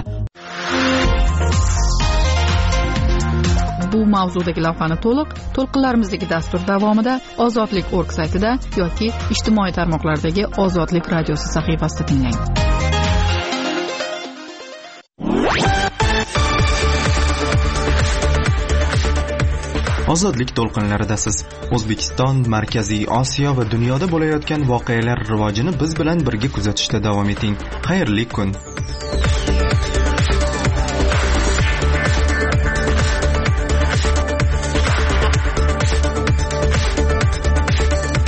Bu mavzudagi lavhani to'liq to'lqinlarimizdagi dastur davomida ozodlik nokta org saytida yoki ijtimoiy tarmoqlardagi Ozodlik radiosi sahifasida tinglang. Ozodlik to'lqinlaridasiz. O'zbekiston, Markaziy Osiyo va dunyoda bo'layotgan voqealar rivojini biz bilan birga kuzatishda davom eting. Xayrli kun.